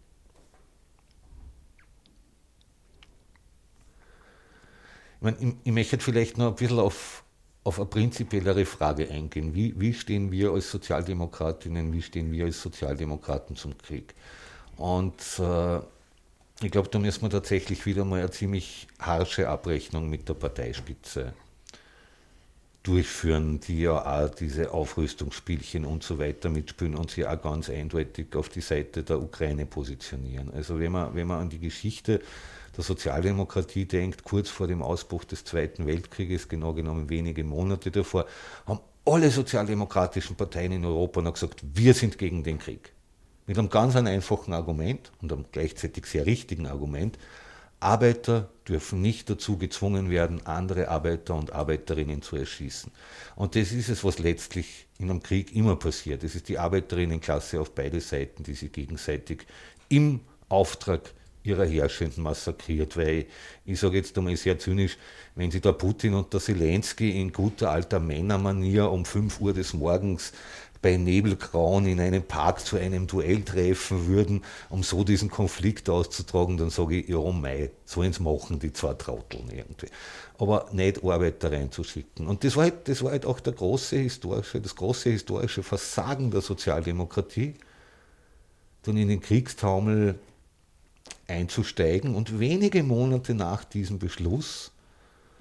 Ich, meine, ich, ich möchte vielleicht noch ein bisschen auf, auf eine prinzipiellere Frage eingehen. Wie, wie stehen wir als Sozialdemokratinnen, wie stehen wir als Sozialdemokraten zum Krieg? Und äh, ich glaube, da müssen wir tatsächlich wieder mal eine ziemlich harsche Abrechnung mit der Parteispitze durchführen, die ja auch diese Aufrüstungsspielchen und so weiter mitspielen und sie auch ganz eindeutig auf die Seite der Ukraine positionieren. Also wenn man, wenn man an die Geschichte der Sozialdemokratie denkt, kurz vor dem Ausbruch des Zweiten Weltkrieges, genau genommen wenige Monate davor, haben alle sozialdemokratischen Parteien in Europa noch gesagt, wir sind gegen den Krieg. Mit einem ganz einfachen Argument und einem gleichzeitig sehr richtigen Argument, Arbeiter dürfen nicht dazu gezwungen werden, andere Arbeiter und Arbeiterinnen zu erschießen. Und das ist es, was letztlich in einem Krieg immer passiert. Es ist die Arbeiterinnenklasse auf beide Seiten, die sich gegenseitig im Auftrag ihrer Herrschenden massakriert, weil ich sage jetzt einmal sehr zynisch, wenn sich der Putin und der Zelensky in guter alter Männermanier um fünf Uhr des Morgens bei Nebelgrauen in einem Park zu einem Duell treffen würden, um so diesen Konflikt auszutragen, dann sage ich, ja mei, sollen es machen, die zwei Trotteln irgendwie. Aber nicht Arbeiter reinzuschicken. Und das war halt, das war halt auch der große historische, das große historische Versagen der Sozialdemokratie, dann in den Kriegstaumel einzusteigen und wenige Monate nach diesem Beschluss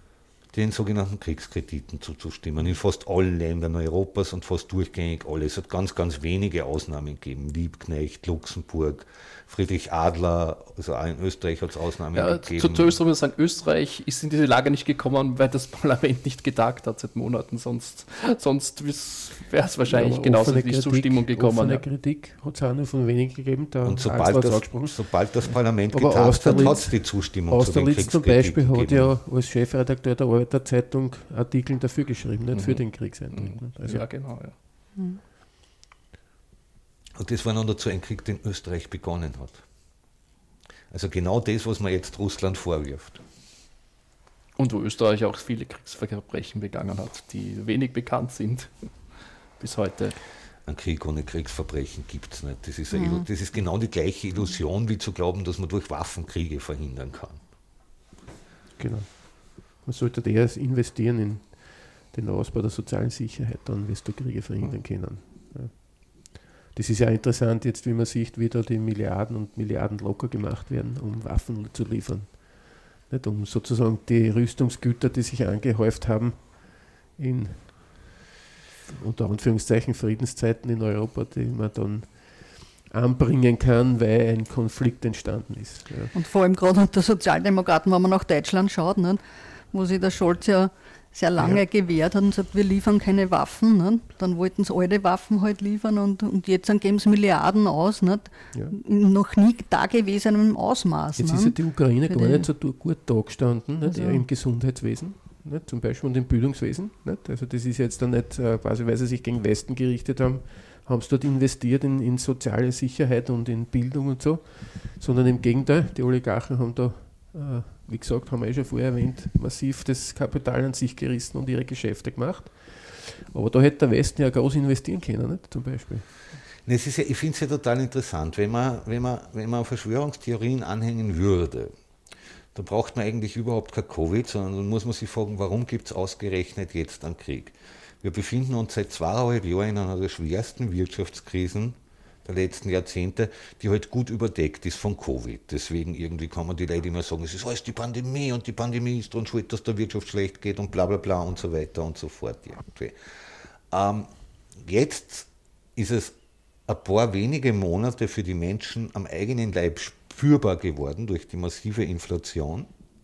den sogenannten Kriegskrediten zuzustimmen. In fast allen Ländern Europas und fast durchgängig alle. Es hat ganz, ganz wenige Ausnahmen gegeben. Liebknecht, Luxemburg, Friedrich Adler, also auch in Österreich hat es Ausnahmen ja, gegeben. Zu, zu Österreich muss man sagen, Österreich ist in diese Lage nicht gekommen, weil das Parlament nicht getagt hat seit Monaten. Sonst, sonst wäre es wahrscheinlich ja, genauso die Kritik, Zustimmung gekommen. Offene ja. Kritik hat es auch nur von wenigen gegeben. Da und sobald das, sobald das Parlament Aber getagt hat, hat es die Zustimmung zu den Austerlitz zum Beispiel gegeben. Hat ja als Chefredakteur der Arbeiterzeitung Artikel dafür geschrieben, nicht mhm. für den Kriegseintritt. Mhm. Also ja, genau. Ja. Mhm. Und das war noch dazu ein Krieg, den Österreich begonnen hat. Also genau das, was man jetzt Russland vorwirft. Und wo Österreich auch viele Kriegsverbrechen begangen hat, die wenig bekannt sind bis heute. Ein Krieg ohne Kriegsverbrechen gibt es nicht. Das ist, mhm. das ist genau die gleiche Illusion, wie zu glauben, dass man durch Waffen Kriege verhindern kann. Genau. Man sollte eher investieren in den Ausbau der sozialen Sicherheit, dann wirst du Kriege verhindern können. Ja. Das ist ja interessant jetzt, wie man sieht, wie da die Milliarden und Milliarden locker gemacht werden, um Waffen zu liefern. Nicht, um sozusagen die Rüstungsgüter, die sich angehäuft haben, in unter Anführungszeichen Friedenszeiten in Europa, die man dann anbringen kann, weil ein Konflikt entstanden ist. Ja. Und vor allem gerade unter Sozialdemokraten, wenn man nach Deutschland schaut, nicht, wo sich der Scholz ja sehr lange ja. gewehrt hat und sagt, wir liefern keine Waffen. Nicht? Dann wollten sie alte Waffen halt liefern und, und jetzt geben sie Milliarden aus, nicht? Ja. In noch nie dagewesenem Ausmaß. Jetzt nicht? ist ja die Ukraine Für gar die, nicht so gut dagestanden, also. im Gesundheitswesen, nicht? Zum Beispiel und im Bildungswesen. Nicht? Also das ist jetzt dann nicht, quasi weil sie sich gegen Westen gerichtet haben, haben sie dort investiert in, in soziale Sicherheit und in Bildung und so, sondern im Gegenteil, die Oligarchen haben da, äh, wie gesagt, haben wir eh schon vorher erwähnt, massiv das Kapital an sich gerissen und ihre Geschäfte gemacht. Aber da hätte der Westen ja groß investieren können, nicht? Zum Beispiel. Es ist ja, ich finde es ja total interessant, wenn man, wenn, man, wenn man Verschwörungstheorien anhängen würde, dann braucht man eigentlich überhaupt kein Covid, sondern dann muss man sich fragen, warum gibt es ausgerechnet jetzt einen Krieg? Wir befinden uns seit zweieinhalb Jahren in einer der schwersten Wirtschaftskrisen der letzten Jahrzehnte, die halt gut überdeckt ist von Covid. Deswegen irgendwie kann man die Leute immer sagen, es ist alles die Pandemie und die Pandemie ist dran schuld, dass der Wirtschaft schlecht geht und bla bla bla und so weiter und so fort. Ähm, jetzt ist es ein paar wenige Monate für die Menschen am eigenen Leib spürbar geworden durch die massive Inflation.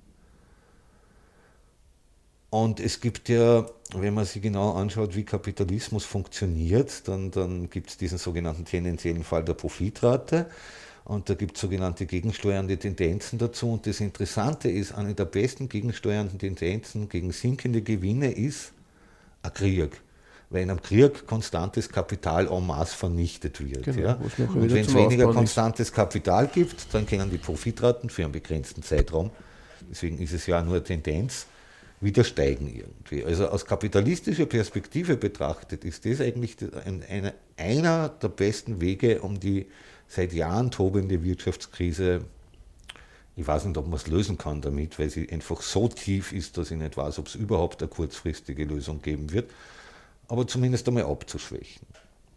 Und es gibt ja, wenn man sich genau anschaut, wie Kapitalismus funktioniert, dann, dann gibt es diesen sogenannten tendenziellen Fall der Profitrate und da gibt es sogenannte gegensteuernde Tendenzen dazu. Und das Interessante ist, eine der besten gegensteuernden Tendenzen gegen sinkende Gewinne ist ein Krieg. Weil in einem Krieg konstantes Kapital en masse vernichtet wird. Genau, ja. Und wenn es weniger konstantes Kapital gibt, dann können die Profitraten für einen begrenzten Zeitraum, deswegen ist es ja nur eine Tendenz, wieder steigen irgendwie. Also aus kapitalistischer Perspektive betrachtet ist das eigentlich ein, eine, einer der besten Wege, um die seit Jahren tobende Wirtschaftskrise, ich weiß nicht, ob man es lösen kann damit, weil sie einfach so tief ist, dass ich nicht weiß, ob es überhaupt eine kurzfristige Lösung geben wird, aber zumindest einmal abzuschwächen.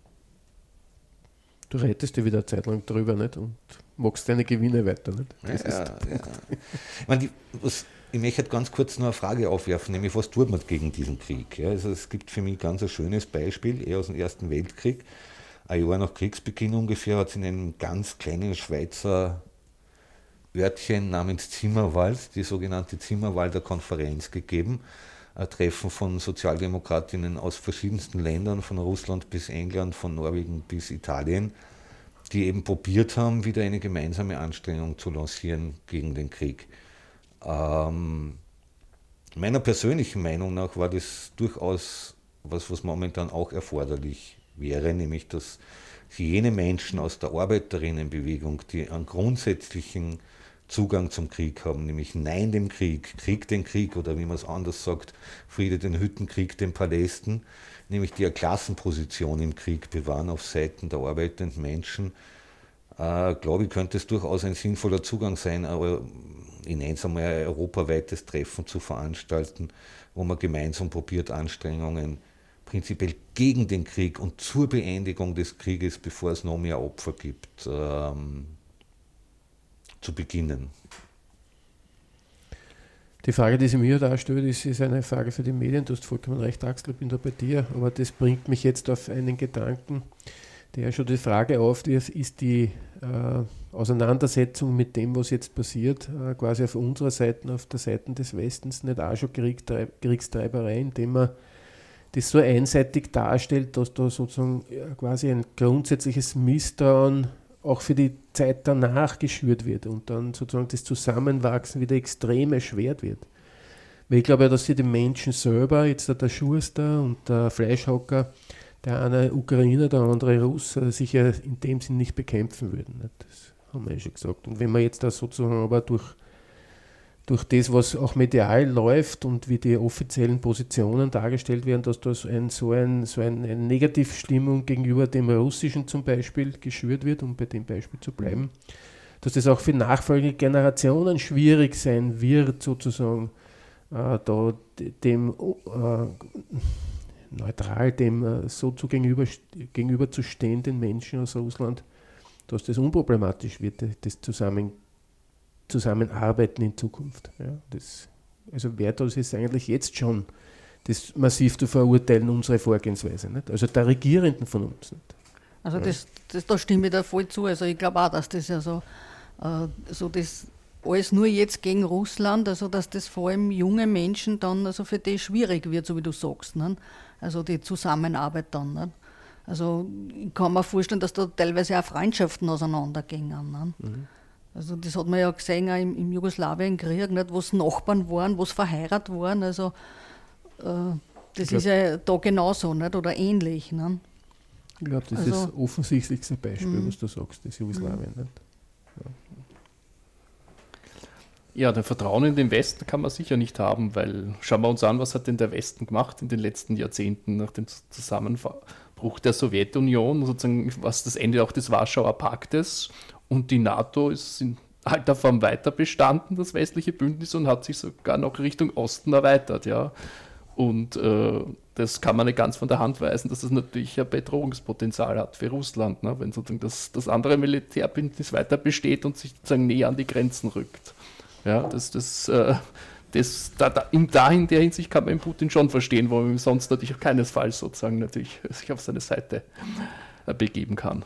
Du rettest dir wieder eine Zeit lang drüber, nicht? Und magst deine Gewinne weiter, nicht? Das ja, ist ja. Ich meine, die, was, ich möchte ganz kurz noch eine Frage aufwerfen, nämlich was tut man gegen diesen Krieg? Ja, also es gibt für mich ganz ein schönes Beispiel, eher aus dem Ersten Weltkrieg. Ein Jahr nach Kriegsbeginn ungefähr hat es in einem ganz kleinen Schweizer Örtchen namens Zimmerwald, die sogenannte Zimmerwalder Konferenz gegeben. Ein Treffen von Sozialdemokratinnen aus verschiedensten Ländern, von Russland bis England, von Norwegen bis Italien, die eben probiert haben, wieder eine gemeinsame Anstrengung zu lancieren gegen den Krieg. Ähm, meiner persönlichen Meinung nach war das durchaus was, was momentan auch erforderlich wäre, nämlich dass jene Menschen aus der Arbeiterinnenbewegung, die einen grundsätzlichen Zugang zum Krieg haben, nämlich Nein dem Krieg, Krieg den Krieg oder wie man es anders sagt, Friede den Hütten, Krieg den Palästen, nämlich die eine Klassenposition im Krieg bewahren auf Seiten der arbeitenden Menschen, äh, glaube ich, könnte es durchaus ein sinnvoller Zugang sein, aber ich nenne es einmal ein europaweites Treffen zu veranstalten, wo man gemeinsam probiert, Anstrengungen prinzipiell gegen den Krieg und zur Beendigung des Krieges, bevor es noch mehr Opfer gibt, ähm, zu beginnen. Die Frage, die sie mir darstellt, ist, ist eine Frage für die Medien. Du hast vollkommen recht, Axel, ich bin da bei dir. Aber das bringt mich jetzt auf einen Gedanken, der schon die Frage aufwirft, ist die äh, Auseinandersetzung mit dem, was jetzt passiert, äh, quasi auf unserer Seite, auf der Seite des Westens, nicht auch schon Kriegtreib- Kriegstreiberei, indem man das so einseitig darstellt, dass da sozusagen ja, quasi ein grundsätzliches Misstrauen auch für die Zeit danach geschürt wird und dann sozusagen das Zusammenwachsen wieder extrem erschwert wird. Weil ich glaube ja, dass sie die Menschen selber, jetzt der Schuster und der Fleischhocker, der eine Ukrainer, der andere Russe, sich ja in dem Sinn nicht bekämpfen würden. Nicht? Das haben wir ja schon gesagt. Und wenn man jetzt da sozusagen aber durch, durch das, was auch medial läuft und wie die offiziellen Positionen dargestellt werden, dass da so, ein, so, ein, so eine Negativstimmung gegenüber dem Russischen zum Beispiel geschürt wird, um bei dem Beispiel zu bleiben, dass das auch für nachfolgende Generationen schwierig sein wird, sozusagen äh, da dem äh, neutral dem äh, so zu gegenüber, gegenüber zu stehen, den Menschen aus Russland, dass das unproblematisch wird, das Zusammen, Zusammenarbeiten in Zukunft. Ja, das, also wäre das ist eigentlich jetzt schon das massiv zu verurteilen, unsere Vorgehensweise. Nicht? Also der Regierenden von uns. Nicht? Also das, das, da stimme ich da voll zu. Also ich glaube auch, dass das ja so, äh, so das alles nur jetzt gegen Russland, also dass das vor allem junge Menschen dann also für die schwierig wird, so wie du sagst. Ne? Also die Zusammenarbeit dann. Ne? Also ich kann mir vorstellen, dass da teilweise auch Freundschaften auseinandergehen. Ne? Mhm. Also das hat man ja gesehen auch im, im Jugoslawienkrieg, wo es Nachbarn waren, wo es verheiratet waren. Also äh, das glaub, ist ja da genauso, nicht? Oder ähnlich. Ne? Ich glaube, das also, ist das offensichtlichste Beispiel, mh. was du sagst, das Jugoslawien. Mh. Nicht? Ja. Ja, das Vertrauen in den Westen kann man sicher nicht haben, weil schauen wir uns an, was hat denn der Westen gemacht in den letzten Jahrzehnten nach dem Zusammenbruch der Sowjetunion, sozusagen was das Ende auch des Warschauer Paktes, und die NATO ist in alter Form weiter bestanden, das westliche Bündnis, und hat sich sogar noch Richtung Osten erweitert, ja. Und äh, das kann man nicht ganz von der Hand weisen, dass das natürlich ein Bedrohungspotenzial hat für Russland, ne, wenn sozusagen das, das andere Militärbündnis weiter besteht und sich sozusagen näher an die Grenzen rückt. Ja, das, das, äh, das, da, da, in dahin der Hinsicht kann man den Putin schon verstehen, wo man sonst natürlich auch keinesfalls sozusagen natürlich sich auf seine Seite äh, begeben kann.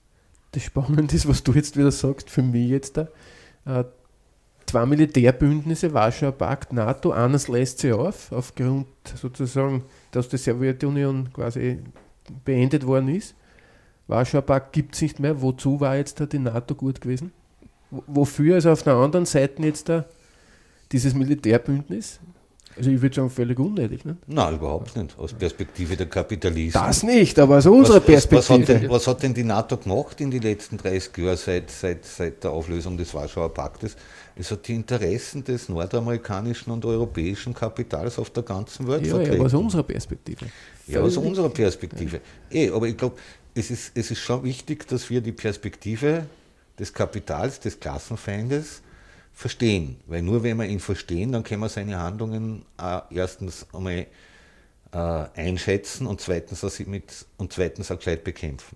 Das Spannende ist, was du jetzt wieder sagst, für mich jetzt da, äh, zwei Militärbündnisse, Warschauer Pakt, NATO, eines lässt sich auf, aufgrund sozusagen, dass die Sowjetunion quasi beendet worden ist. Warschauer Pakt gibt es nicht mehr. Wozu war jetzt da die NATO gut gewesen? Wofür also auf der anderen Seite jetzt da dieses Militärbündnis? Also ich würde sagen, völlig unnötig. Ne? Nein, überhaupt nicht. Aus Perspektive der Kapitalisten. Das nicht, aber aus unserer was, Perspektive. Was, was, hat denn, was hat denn die NATO gemacht in den letzten dreißig Jahren seit, seit, seit der Auflösung des Warschauer Paktes? Es hat die Interessen des nordamerikanischen und europäischen Kapitals auf der ganzen Welt ja, vertreten. Ja, aus unserer Perspektive. Ja, aus unserer Perspektive. Ja. Eh, aber ich glaube, es ist, es ist schon wichtig, dass wir die Perspektive des Kapitals, des Klassenfeindes verstehen. Weil nur wenn wir ihn verstehen, dann können wir seine Handlungen äh, erstens einmal äh, einschätzen und zweitens, auch mit, und zweitens auch gleich bekämpfen.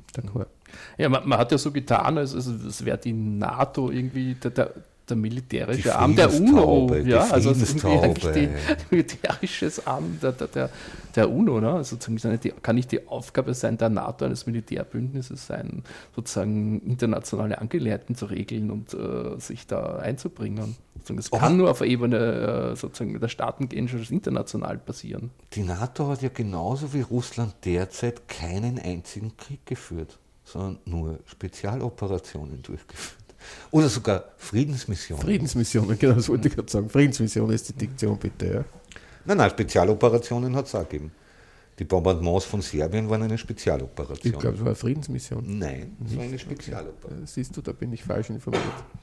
Ja, man, man hat ja so getan, als, als, als wäre die NATO irgendwie der, der, der militärische Arm der UNO. Ja, also eigentlich die militärische Arm der, der, der UNO. Ne? Also kann nicht die Aufgabe sein, der NATO eines Militärbündnisses sein, sozusagen internationale Angelegenheiten zu regeln und äh, sich da einzubringen. Es kann oh. nur auf der Ebene äh, sozusagen der Staaten gehen, schon international passieren. Die NATO hat ja genauso wie Russland derzeit keinen einzigen Krieg geführt, sondern nur Spezialoperationen durchgeführt. Oder sogar Friedensmissionen. Friedensmissionen, genau, das wollte ich gerade sagen. Friedensmission ist die Diktion, bitte. Ja. Nein, nein, Spezialoperationen hat es auch gegeben. Die Bombardements von Serbien waren eine Spezialoperation. Ich glaube, es war eine Friedensmission. Nein, es war eine Spezialoperation. Okay. Siehst du, da bin ich falsch informiert.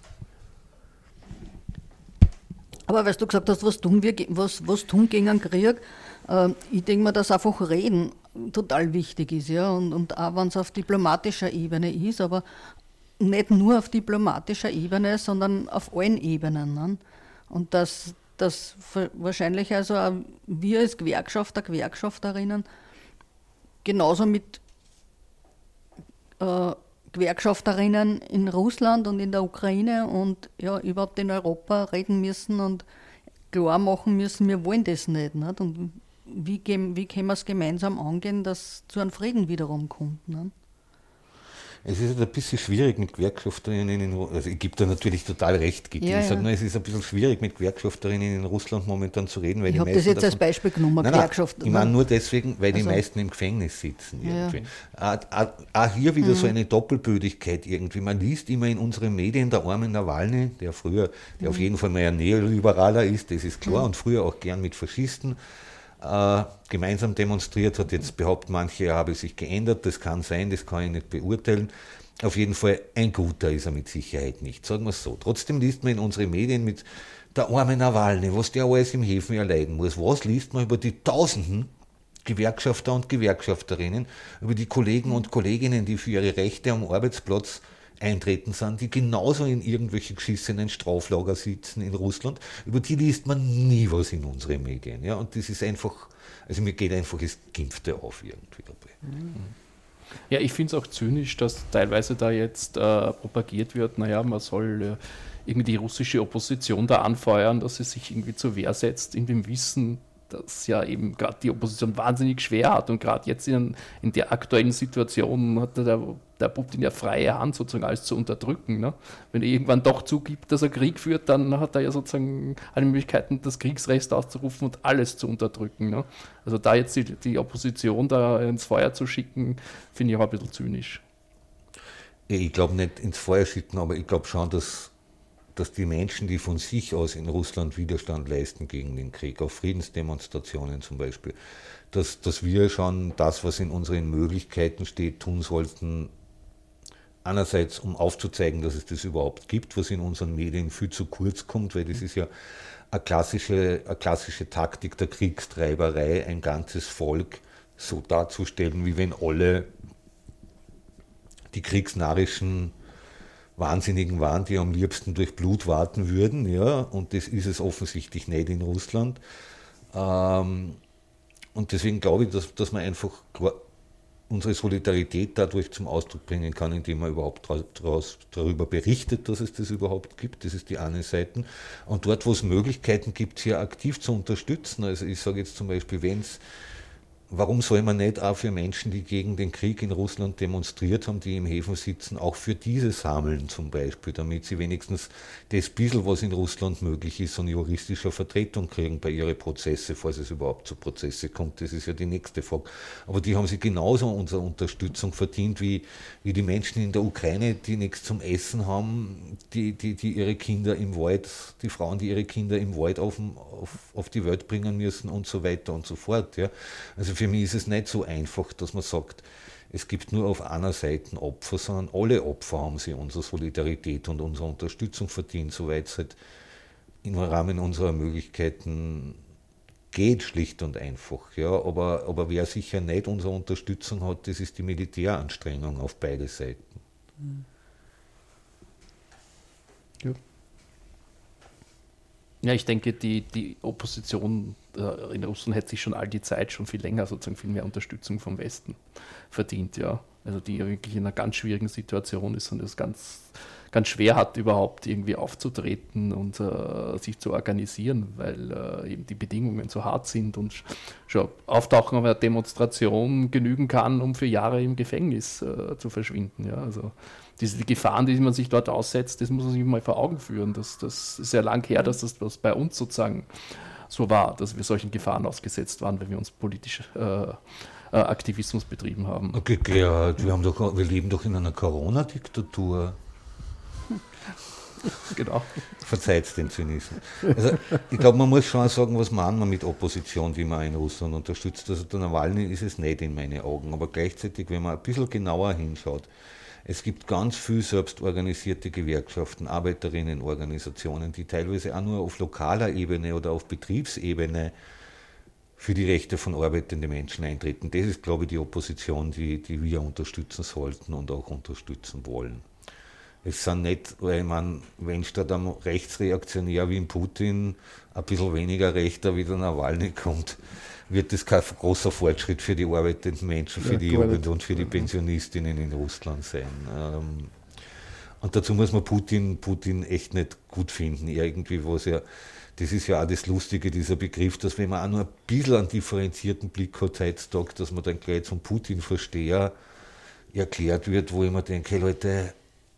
Aber weil du gesagt hast, was tun wir, was, was tun gegen einen Krieg, äh, ich denke mir, dass einfach Reden total wichtig ist, ja, und, und auch wenn es auf diplomatischer Ebene ist, aber nicht nur auf diplomatischer Ebene, sondern auf allen Ebenen. Ne? Und dass, dass wahrscheinlich also auch wir als Gewerkschafter, Gewerkschafterinnen genauso mit äh, Gewerkschafterinnen in Russland und in der Ukraine und ja, überhaupt in Europa reden müssen und klar machen müssen, wir wollen das nicht. nicht? Und wie, gehen, wie können wir es gemeinsam angehen, dass es zu einem Frieden wiederum kommt? Nicht? Es ist halt ein bisschen schwierig mit Gewerkschafterinnen in Russland, also ich gebe da natürlich total recht, Gitti. Ja, ich sage ja. nur, es ist ein bisschen schwierig mit Gewerkschafterinnen in Russland momentan zu reden, weil Ich die habe meisten das jetzt als davon, Beispiel genommen, nein, nein, Gewerkschaft. ich meine nur deswegen, weil die Also- meisten im Gefängnis sitzen Ja. irgendwie. Auch, auch, auch hier wieder so eine Doppelbödigkeit irgendwie. Man liest immer in unseren Medien, der arme Nawalny, der früher, der auf jeden Fall mal ein Neoliberaler ist, das ist klar, und früher auch gern mit Faschisten äh, gemeinsam demonstriert hat. Jetzt behaupten manche, er habe sich geändert, das kann sein, das kann ich nicht beurteilen. Auf jeden Fall ein guter ist er mit Sicherheit nicht, sagen wir es so. Trotzdem liest man in unseren Medien mit der arme Nawalny, was der alles im Häfen erleiden muss. Was liest man über die Tausenden Gewerkschafter und Gewerkschafterinnen, über die Kollegen und Kolleginnen, die für ihre Rechte am Arbeitsplatz eintreten sind, die genauso in irgendwelchen geschissenen Straflager sitzen in Russland, über die liest man nie was in unseren Medien. Ja? Und das ist einfach, also mir geht einfach das Gimpfte auf irgendwie dabei. Ja, ich finde es auch zynisch, dass teilweise da jetzt äh, propagiert wird, naja, man soll äh, irgendwie die russische Opposition da anfeuern, dass sie sich irgendwie zur Wehr setzt, in dem Wissen, dass ja eben gerade die Opposition wahnsinnig schwer hat und gerade jetzt in, in der aktuellen Situation hat der, der Putin ja freie Hand, sozusagen alles zu unterdrücken. Ne? Wenn er irgendwann doch zugibt, dass er Krieg führt, dann hat er ja sozusagen alle Möglichkeiten, das Kriegsrecht auszurufen und alles zu unterdrücken. Ne? Also da jetzt die, die Opposition da ins Feuer zu schicken, finde ich auch ein bisschen zynisch. Ich glaube nicht ins Feuer schicken, aber ich glaube schon, dass dass die Menschen, die von sich aus in Russland Widerstand leisten gegen den Krieg, auf Friedensdemonstrationen zum Beispiel, dass, dass wir schon das, was in unseren Möglichkeiten steht, tun sollten, einerseits um aufzuzeigen, dass es das überhaupt gibt, was in unseren Medien viel zu kurz kommt, weil das ist ja eine klassische, eine klassische Taktik der Kriegstreiberei, ein ganzes Volk so darzustellen, wie wenn alle die kriegsnarrischen Wahnsinnigen waren, die am liebsten durch Blut warten würden, ja, und das ist es offensichtlich nicht in Russland. Ähm, und deswegen glaube ich, dass, dass man einfach unsere Solidarität dadurch zum Ausdruck bringen kann, indem man überhaupt draus, darüber berichtet, dass es das überhaupt gibt. Das ist die eine Seite. Und dort, wo es Möglichkeiten gibt, hier aktiv zu unterstützen, also ich sage jetzt zum Beispiel, wenn es warum soll man nicht auch für Menschen, die gegen den Krieg in Russland demonstriert haben, die im Häfen sitzen, auch für diese sammeln zum Beispiel, damit sie wenigstens das bisschen, was in Russland möglich ist, an juristischer Vertretung kriegen bei ihren Prozesse, falls es überhaupt zu Prozesse kommt. Das ist ja die nächste Frage. Aber die haben sie genauso unsere Unterstützung verdient, wie, wie die Menschen in der Ukraine, die nichts zum Essen haben, die, die, die ihre Kinder im Wald, die Frauen, die ihre Kinder im Wald auf, auf, auf die Welt bringen müssen und so weiter und so fort. Ja. Also für mich ist es nicht so einfach, dass man sagt, es gibt nur auf einer Seite Opfer, sondern alle Opfer haben sie unsere Solidarität und unsere Unterstützung verdient, soweit es halt im Rahmen unserer Möglichkeiten geht, schlicht und einfach. Ja. Aber, aber wer sicher nicht unsere Unterstützung hat, das ist die Militäranstrengung auf beide Seiten. Ja. Ja, ich denke, die, die Opposition äh, in Russland hätte sich schon all die Zeit, schon viel länger, sozusagen viel mehr Unterstützung vom Westen verdient, ja. Also die ja wirklich in einer ganz schwierigen Situation ist und es ganz, ganz schwer hat, überhaupt irgendwie aufzutreten und äh, sich zu organisieren, weil äh, eben die Bedingungen so hart sind und schon Auftauchen auf einer Demonstration genügen kann, um für Jahre im Gefängnis äh, zu verschwinden, ja. Also diese die Gefahren, die man sich dort aussetzt, das muss man sich mal vor Augen führen. Das, das ist ja lang her, dass das was bei uns sozusagen so war, dass wir solchen Gefahren ausgesetzt waren, wenn wir uns politisch äh, äh, Aktivismus betrieben haben. Okay, klar, wir, haben doch, wir leben doch in einer Corona-Diktatur. Genau. Verzeiht den Zynismus. Also, ich glaube, man muss schon sagen, was meint man mit Opposition, die man in Russland unterstützt. Also der Nawalny ist es nicht in meinen Augen, aber gleichzeitig, wenn man ein bisschen genauer hinschaut, es gibt ganz viel selbstorganisierte Gewerkschaften, Arbeiterinnenorganisationen, die teilweise auch nur auf lokaler Ebene oder auf Betriebsebene für die Rechte von arbeitenden Menschen eintreten. Das ist, glaube ich, die Opposition, die, die wir unterstützen sollten und auch unterstützen wollen. Es sind nicht, weil ich meine, wenn statt einem Rechtsreaktionär wie ein Putin ein bisschen weniger Rechter wie der Nawalny kommt, wird das kein großer Fortschritt für die arbeitenden Menschen, für ja, die Jugend und für die Pensionistinnen in Russland sein. Und dazu muss man Putin, Putin echt nicht gut finden. Irgendwie, was ja, das ist ja auch das Lustige, dieser Begriff, dass wenn man auch nur ein bisschen einen differenzierten Blick hat heutzutage, dass man dann gleich zum Putin-Versteher erklärt wird, wo ich mir denke, hey Leute,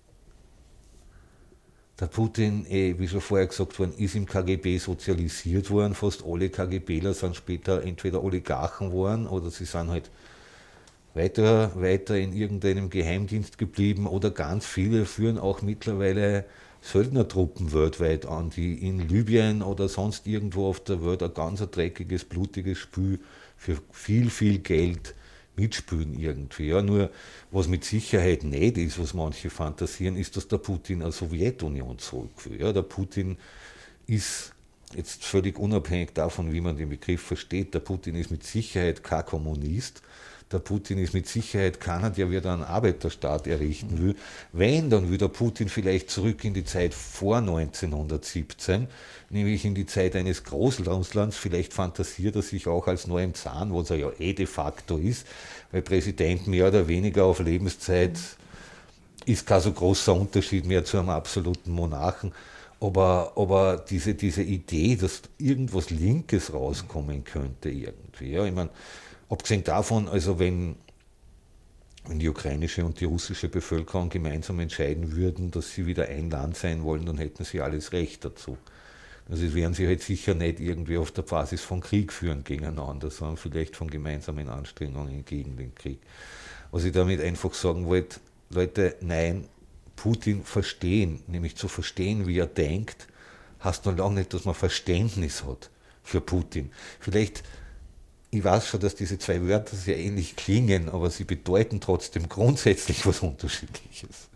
der Putin, eh, wie schon vorher gesagt worden, ist im K G B sozialisiert worden. Fast alle KGBler sind später entweder Oligarchen geworden oder sie sind halt weiter, weiter in irgendeinem Geheimdienst geblieben oder ganz viele führen auch mittlerweile Söldnertruppen weltweit an, die in Libyen oder sonst irgendwo auf der Welt ein ganz ein dreckiges, blutiges Spiel für viel, viel Geld mitspielen irgendwie. Ja, nur was mit Sicherheit nicht ist, was manche fantasieren, ist, dass der Putin eine Sowjetunion zurück will. Ja, der Putin ist jetzt völlig unabhängig davon, wie man den Begriff versteht, der Putin ist mit Sicherheit kein Kommunist. Der Putin ist mit Sicherheit keiner, der wieder einen Arbeiterstaat errichten will. Wenn, dann will der Putin vielleicht zurück in die Zeit vor neunzehnhundertsiebzehn, nämlich in die Zeit eines Großrusslands. Vielleicht fantasiert er sich auch als neuem Zahn, was er ja eh de facto ist, weil Präsident mehr oder weniger auf Lebenszeit ist kein so großer Unterschied mehr zu einem absoluten Monarchen. Aber, aber diese, diese Idee, dass irgendwas Linkes rauskommen könnte irgendwie, ja, ich meine, abgesehen davon, also wenn, wenn die ukrainische und die russische Bevölkerung gemeinsam entscheiden würden, dass sie wieder ein Land sein wollen, dann hätten sie alles Recht dazu. Also das werden sie halt sicher nicht irgendwie auf der Basis von Krieg führen gegeneinander, sondern vielleicht von gemeinsamen Anstrengungen gegen den Krieg. Was ich damit einfach sagen wollte, Leute, nein, Putin verstehen, nämlich zu verstehen, wie er denkt, heißt noch lange nicht, dass man Verständnis hat für Putin. Vielleicht Ich weiß schon, dass diese zwei Wörter sehr ähnlich klingen, aber sie bedeuten trotzdem grundsätzlich was Unterschiedliches.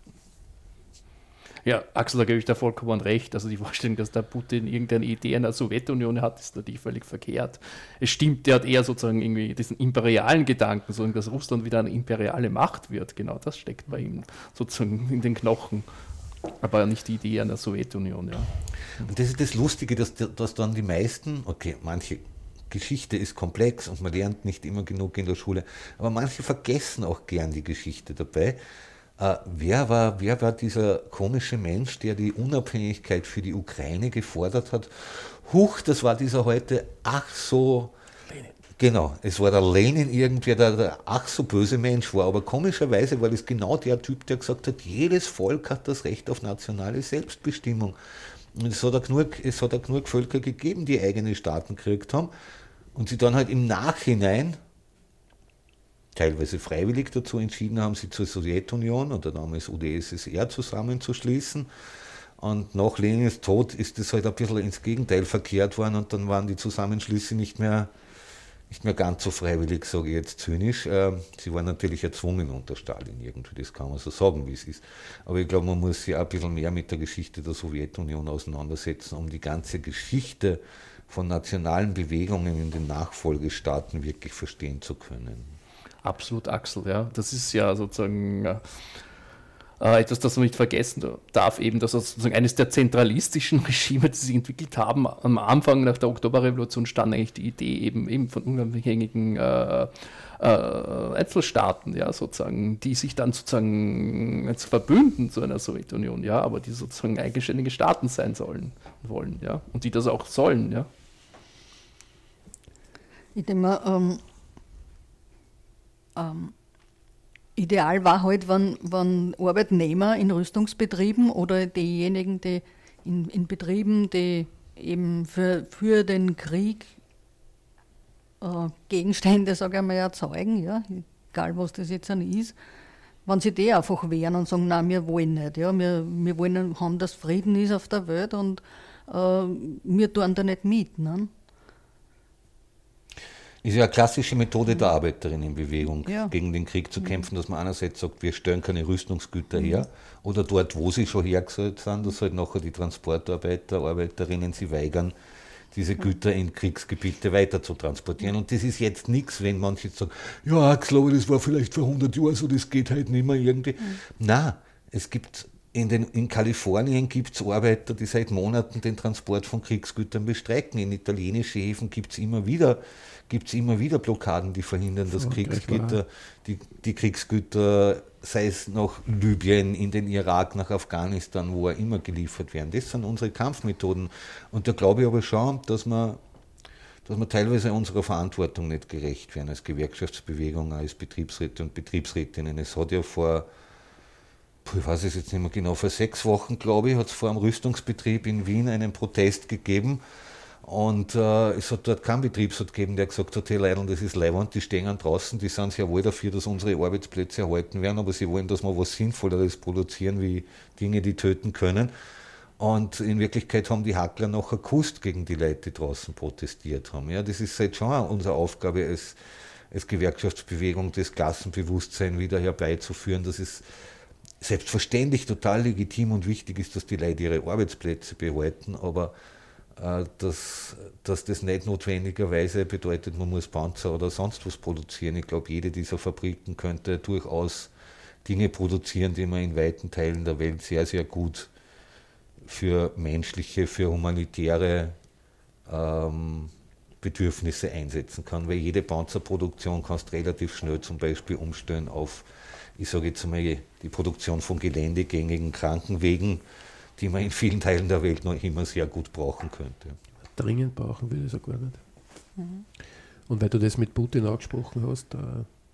Ja, Axel, da gebe ich da vollkommen recht. Also die Vorstellung, dass der Putin irgendeine Idee einer Sowjetunion hat, ist natürlich völlig verkehrt. Es stimmt, der hat eher sozusagen irgendwie diesen imperialen Gedanken, so dass Russland wieder eine imperiale Macht wird. Genau, das steckt bei ihm sozusagen in den Knochen. Aber nicht die Idee einer Sowjetunion, ja. Und das ist das Lustige, dass, dass dann die meisten, okay, manche Geschichte ist komplex und man lernt nicht immer genug in der Schule, aber manche vergessen auch gern die Geschichte dabei. Äh, wer war, wer war dieser komische Mensch, der die Unabhängigkeit für die Ukraine gefordert hat? Huch, das war dieser heute ach so, Lenin. Genau, es war der Lenin irgendwie, der, der ach so böse Mensch war, aber komischerweise war das genau der Typ, der gesagt hat, jedes Volk hat das Recht auf nationale Selbstbestimmung. Und es hat, genug, es hat auch genug Völker gegeben, die eigene Staaten gekriegt haben und sie dann halt im Nachhinein teilweise freiwillig dazu entschieden haben, sie zur Sowjetunion oder damals U d S S R zusammenzuschließen. Und nach Lenins Tod ist das halt ein bisschen ins Gegenteil verkehrt worden und dann waren die Zusammenschlüsse nicht mehr, nicht mehr ganz so freiwillig, sage ich jetzt zynisch. Sie waren natürlich erzwungen unter Stalin irgendwie, das kann man so sagen, wie es ist. Aber ich glaube, man muss sich auch ein bisschen mehr mit der Geschichte der Sowjetunion auseinandersetzen, um die ganze Geschichte von nationalen Bewegungen in den Nachfolgestaaten wirklich verstehen zu können. Absolut, Axel, ja. Das ist ja sozusagen äh, etwas, das man nicht vergessen darf, eben, dass sozusagen eines der zentralistischen Regime, die sich entwickelt haben, am Anfang nach der Oktoberrevolution stand eigentlich die Idee eben, eben von unabhängigen äh, äh, Einzelstaaten, ja, sozusagen, die sich dann sozusagen jetzt verbünden zu einer Sowjetunion, ja, aber die sozusagen eigenständige Staaten sein sollen wollen, ja, und die das auch sollen, ja. Ich denke mal, ähm, ähm, ideal war halt, wenn, wenn Arbeitnehmer in Rüstungsbetrieben oder diejenigen, die in, in Betrieben, die eben für, für den Krieg äh, Gegenstände, sage ich mal, erzeugen, ja, egal was das jetzt dann ist, wenn sie die einfach wehren und sagen, nein, wir wollen nicht, ja, wir, wir wollen haben, dass Frieden ist auf der Welt und äh, wir tun da nicht mit. Ne? Ist ja eine klassische Methode der Arbeiterinnenbewegung, ja. gegen den Krieg zu kämpfen, dass man einerseits sagt, wir stellen keine Rüstungsgüter her oder dort, wo sie schon hergestellt sind, dass halt nachher die Transportarbeiter, Arbeiterinnen sie weigern, diese Güter in Kriegsgebiete weiter zu transportieren. Und das ist jetzt nichts, wenn manche jetzt sagen, ja, Axel, aber das war vielleicht vor hundert Jahren so, das geht halt nicht mehr irgendwie. Mhm. Nein, es gibt In, den, in Kalifornien gibt es Arbeiter, die seit Monaten den Transport von Kriegsgütern bestreiten. In italienischen Häfen gibt es immer wieder, gibt's immer wieder Blockaden, die verhindern, dass Kriegsgüter, die, die Kriegsgüter, sei es nach Libyen, in den Irak, nach Afghanistan, wo auch immer geliefert werden. Das sind unsere Kampfmethoden. Und da glaube ich aber schon, dass wir, dass wir teilweise unserer Verantwortung nicht gerecht werden, als Gewerkschaftsbewegung, als Betriebsräte und Betriebsrätinnen. Es hat ja vor ich weiß es jetzt nicht mehr genau, vor sechs Wochen, glaube ich, hat es vor einem Rüstungsbetrieb in Wien einen Protest gegeben und äh, es hat dort keinen Betriebsrat gegeben, der gesagt hat, hey Leute, das ist Leihwand, die stehen draußen, die sind sehr wohl dafür, dass unsere Arbeitsplätze erhalten werden, aber sie wollen, dass wir was Sinnvolleres produzieren, wie Dinge, die töten können. Und in Wirklichkeit haben die Hackler nachher gekust gegen die Leute, die draußen protestiert haben. Ja, das ist halt schon unsere Aufgabe als, als Gewerkschaftsbewegung, das Klassenbewusstsein wieder herbeizuführen, dass es selbstverständlich total legitim und wichtig ist, dass die Leute ihre Arbeitsplätze behalten, aber äh, dass, dass das nicht notwendigerweise bedeutet, man muss Panzer oder sonst was produzieren. Ich glaube, jede dieser Fabriken könnte durchaus Dinge produzieren, die man in weiten Teilen der Welt sehr, sehr gut für menschliche, für humanitäre ähm, Bedürfnisse einsetzen kann, weil jede Panzerproduktion kannst relativ schnell zum Beispiel umstellen auf, ich sage jetzt einmal, die Produktion von geländegängigen Krankenwegen, die man in vielen Teilen der Welt noch immer sehr gut brauchen könnte. Dringend brauchen wir das auch gar nicht. Mhm. Und weil du das mit Putin angesprochen hast, äh,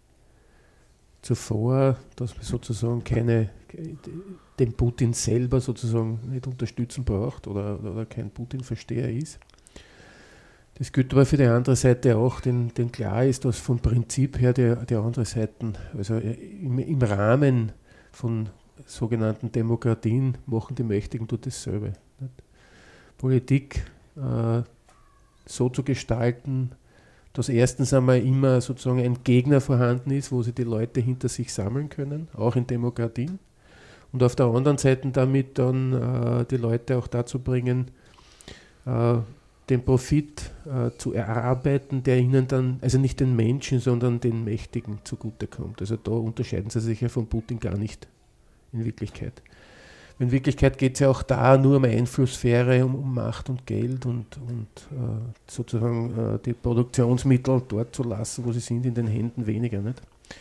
zuvor, dass man sozusagen keine, den Putin selber sozusagen nicht unterstützen braucht oder, oder kein Putin-Versteher ist. Das gilt aber für die andere Seite auch, denn, denn klar ist, dass vom Prinzip her die, die andere Seiten, also im, im Rahmen von sogenannten Demokratien machen die Mächtigen dort dasselbe. Nicht? Politik äh, so zu gestalten, dass erstens einmal immer sozusagen ein Gegner vorhanden ist, wo sie die Leute hinter sich sammeln können, auch in Demokratien. Und auf der anderen Seite damit dann äh, die Leute auch dazu bringen, äh, den Profit äh, zu erarbeiten, der ihnen dann, also nicht den Menschen, sondern den Mächtigen zugutekommt. Also da unterscheiden sie sich ja von Putin gar nicht in Wirklichkeit. In Wirklichkeit geht es ja auch da nur um Einflusssphäre, um, um Macht und Geld und, und äh, sozusagen äh, die Produktionsmittel dort zu lassen, wo sie sind, in den Händen weniger, nicht?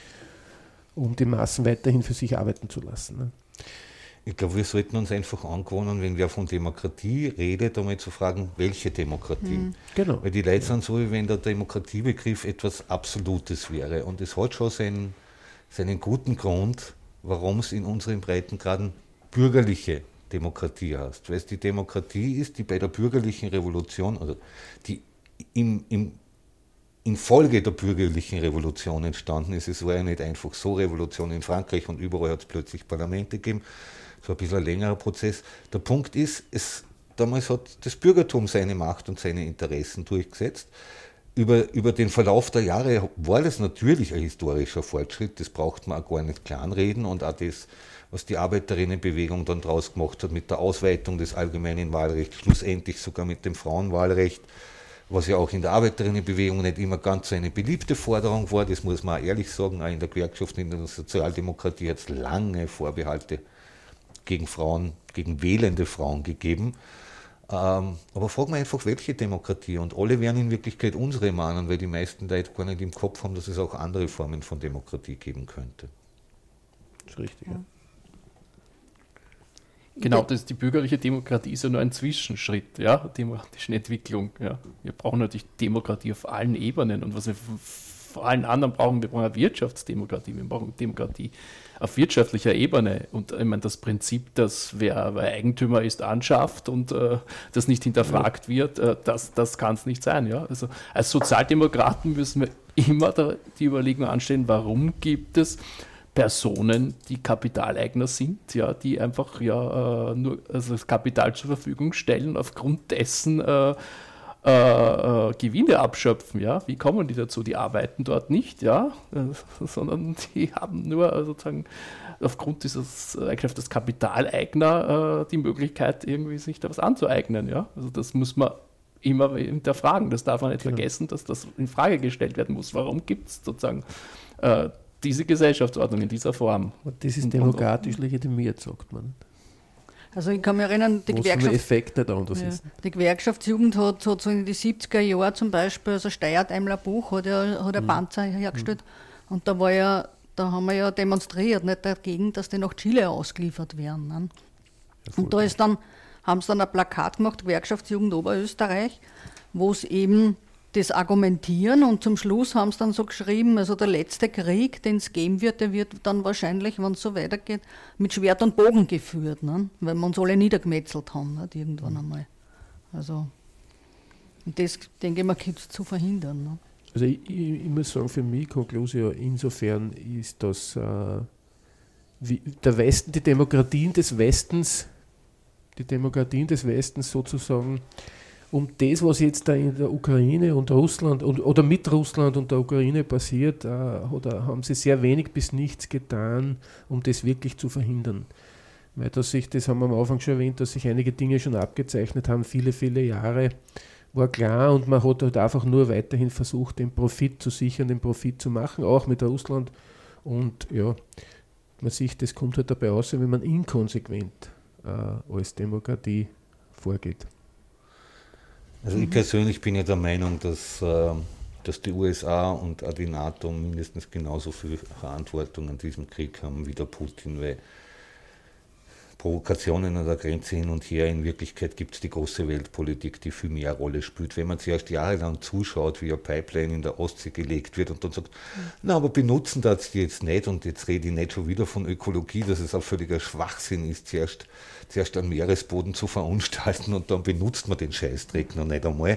Um die Massen weiterhin für sich arbeiten zu lassen. Nicht? Ich glaube, wir sollten uns einfach angewöhnen, wenn wer von Demokratie redet, einmal zu fragen, welche Demokratie. Mhm. Genau. Weil die Leute sind so, wie wenn der Demokratiebegriff etwas Absolutes wäre. Und es hat schon seinen, seinen guten Grund, warum es in unseren Breitengraden bürgerliche Demokratie heißt. Weil es die Demokratie ist, die bei der bürgerlichen Revolution, also die im, im infolge der bürgerlichen Revolution entstanden ist. Es war ja nicht einfach so Revolution in Frankreich und überall hat es plötzlich Parlamente gegeben. So ein bisschen ein längerer Prozess. Der Punkt ist, es, damals hat das Bürgertum seine Macht und seine Interessen durchgesetzt. Über, über den Verlauf der Jahre war das natürlich ein historischer Fortschritt, das braucht man auch gar nicht kleinreden und auch das, was die Arbeiterinnenbewegung dann draus gemacht hat mit der Ausweitung des allgemeinen Wahlrechts, schlussendlich sogar mit dem Frauenwahlrecht, was ja auch in der Arbeiterinnenbewegung nicht immer ganz so eine beliebte Forderung war, das muss man auch ehrlich sagen, auch in der Gewerkschaft, in der Sozialdemokratie hat es lange Vorbehalte gegen Frauen, gegen wählende Frauen gegeben. Ähm, aber fragen wir einfach, welche Demokratie? Und alle werden in Wirklichkeit unsere mahnen, weil die meisten Leute gar nicht im Kopf haben, dass es auch andere Formen von Demokratie geben könnte. Das ist richtig, ja. Genau, das, die bürgerliche Demokratie ist ja nur ein Zwischenschritt, ja, der demokratischen Entwicklung. Ja. Wir brauchen natürlich Demokratie auf allen Ebenen und was wir vor allen anderen brauchen, wir brauchen eine Wirtschaftsdemokratie, wir brauchen Demokratie auf wirtschaftlicher Ebene. Und ich meine, das Prinzip, dass wer, wer Eigentümer ist, anschafft und äh, das nicht hinterfragt wird, äh, das, das kann es nicht sein. Ja? Also als Sozialdemokraten müssen wir immer da, die Überlegung anstellen, warum gibt es Personen, die Kapitaleigner sind, ja, die einfach ja, äh, nur also das Kapital zur Verfügung stellen, aufgrund dessen äh, äh, äh, Gewinne abschöpfen. Ja? Wie kommen die dazu? Die arbeiten dort nicht, ja, äh, sondern die haben nur äh, sozusagen aufgrund dieses Eigenschaft des Kapitaleigner äh, die Möglichkeit, irgendwie sich da was anzueignen. Ja? Also das muss man immer hinterfragen. Das darf man nicht genau. vergessen, dass das in Frage gestellt werden muss. Warum gibt es sozusagen äh, diese Gesellschaftsordnung in dieser Form? Und das ist demokratisch legitimiert, sagt man. Also ich kann mich erinnern, die wo Gewerkschaft, Effekt nicht anders ja, ist. die Gewerkschaftsjugend hat, hat so in die siebziger Jahren zum Beispiel, also Steyr-Daimler Buch hat ja hat ein Mhm. Panzer hergestellt und da war ja, da haben wir ja demonstriert, nicht dagegen, dass die nach Chile ausgeliefert werden. Ne? Und da ist dann, haben sie dann ein Plakat gemacht, Gewerkschaftsjugend Oberösterreich, wo es eben das argumentieren und zum Schluss haben sie dann so geschrieben, also der letzte Krieg, den es geben wird, der wird dann wahrscheinlich, wenn es so weitergeht, mit Schwert und Bogen geführt, ne? Weil wir uns alle niedergemetzelt haben, nicht? Irgendwann einmal. Also, und das, denke ich mal, gibt es zu verhindern. Ne? Also ich, ich, ich muss sagen, für mich Konklusio insofern ist das äh, wie der Westen, die Demokratien des Westens, die Demokratien des Westens sozusagen, um das, was jetzt da in der Ukraine und Russland und, oder mit Russland und der Ukraine passiert, äh, oder haben sie sehr wenig bis nichts getan, um das wirklich zu verhindern. Weil dass sich, das haben wir am Anfang schon erwähnt, dass sich einige Dinge schon abgezeichnet haben, viele, viele Jahre, war klar und man hat halt einfach nur weiterhin versucht, den Profit zu sichern, den Profit zu machen, auch mit Russland. Und ja, man sieht, das kommt halt dabei raus, wenn man inkonsequent äh, als Demokratie vorgeht. Also ich persönlich bin ja der Meinung, dass, äh, dass die U S A und auch die NATO mindestens genauso viel Verantwortung an diesem Krieg haben wie der Putin, weil Provokationen an der Grenze hin und her, in Wirklichkeit gibt es die große Weltpolitik, die viel mehr Rolle spielt. Wenn man sich erst jahrelang zuschaut, wie eine Pipeline in der Ostsee gelegt wird und dann sagt, na, aber benutzen das die jetzt nicht und jetzt rede ich nicht schon wieder von Ökologie, dass es auch völliger Schwachsinn ist, zuerst, zuerst einen Meeresboden zu verunstalten und dann benutzt man den Scheißdreck noch nicht einmal.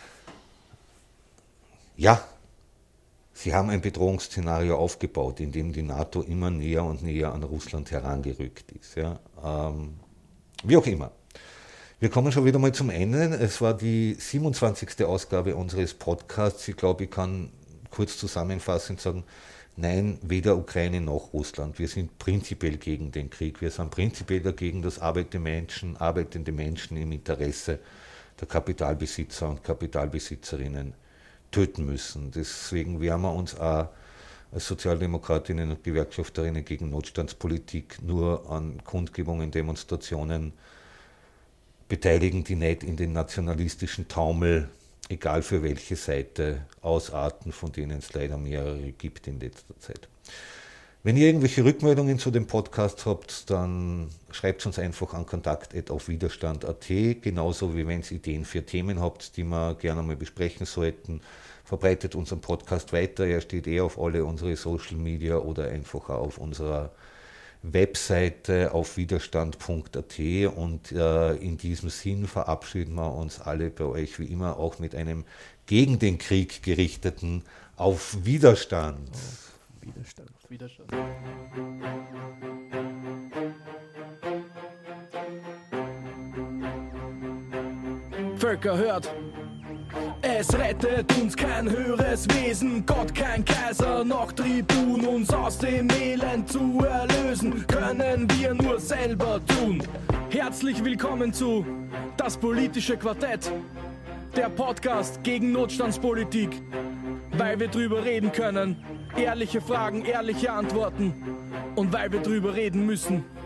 Ja, sie haben ein Bedrohungsszenario aufgebaut, in dem die NATO immer näher und näher an Russland herangerückt ist. Ja. Ähm, wie auch immer. Wir kommen schon wieder mal zum Ende. Es war die siebenundzwanzigste Ausgabe unseres Podcasts. Ich glaube, ich kann kurz zusammenfassend sagen, nein, weder Ukraine noch Russland. Wir sind prinzipiell gegen den Krieg. Wir sind prinzipiell dagegen, dass arbeitende Menschen, arbeitende Menschen im Interesse der Kapitalbesitzer und Kapitalbesitzerinnen töten müssen. Deswegen werden wir uns auch als Sozialdemokratinnen und Gewerkschafterinnen gegen Notstandspolitik nur an Kundgebungen, Demonstrationen beteiligen, die nicht in den nationalistischen Taumel, egal für welche Seite, ausarten, von denen es leider mehrere gibt in letzter Zeit. Wenn ihr irgendwelche Rückmeldungen zu dem Podcast habt, dann schreibt uns einfach an kontakt at auf widerstand punkt at, genauso wie wenn ihr Ideen für Themen habt, die wir gerne mal besprechen sollten. Verbreitet unseren Podcast weiter, er steht eh auf alle unsere Social Media oder einfach auf unserer Webseite auf widerstand punkt at und äh, in diesem Sinn verabschieden wir uns alle bei euch wie immer auch mit einem gegen den Krieg gerichteten Auf Widerstand. Auf Widerstand. Auf Widerstand. Völker hört, es rettet uns kein höheres Wesen, Gott kein Kaiser, noch Tribun, uns aus dem Elend zu erlösen, können wir nur selber tun. Herzlich willkommen zu Das politische Quartett, der Podcast gegen Notstandspolitik, weil wir drüber reden können, ehrliche Fragen, ehrliche Antworten und weil wir drüber reden müssen.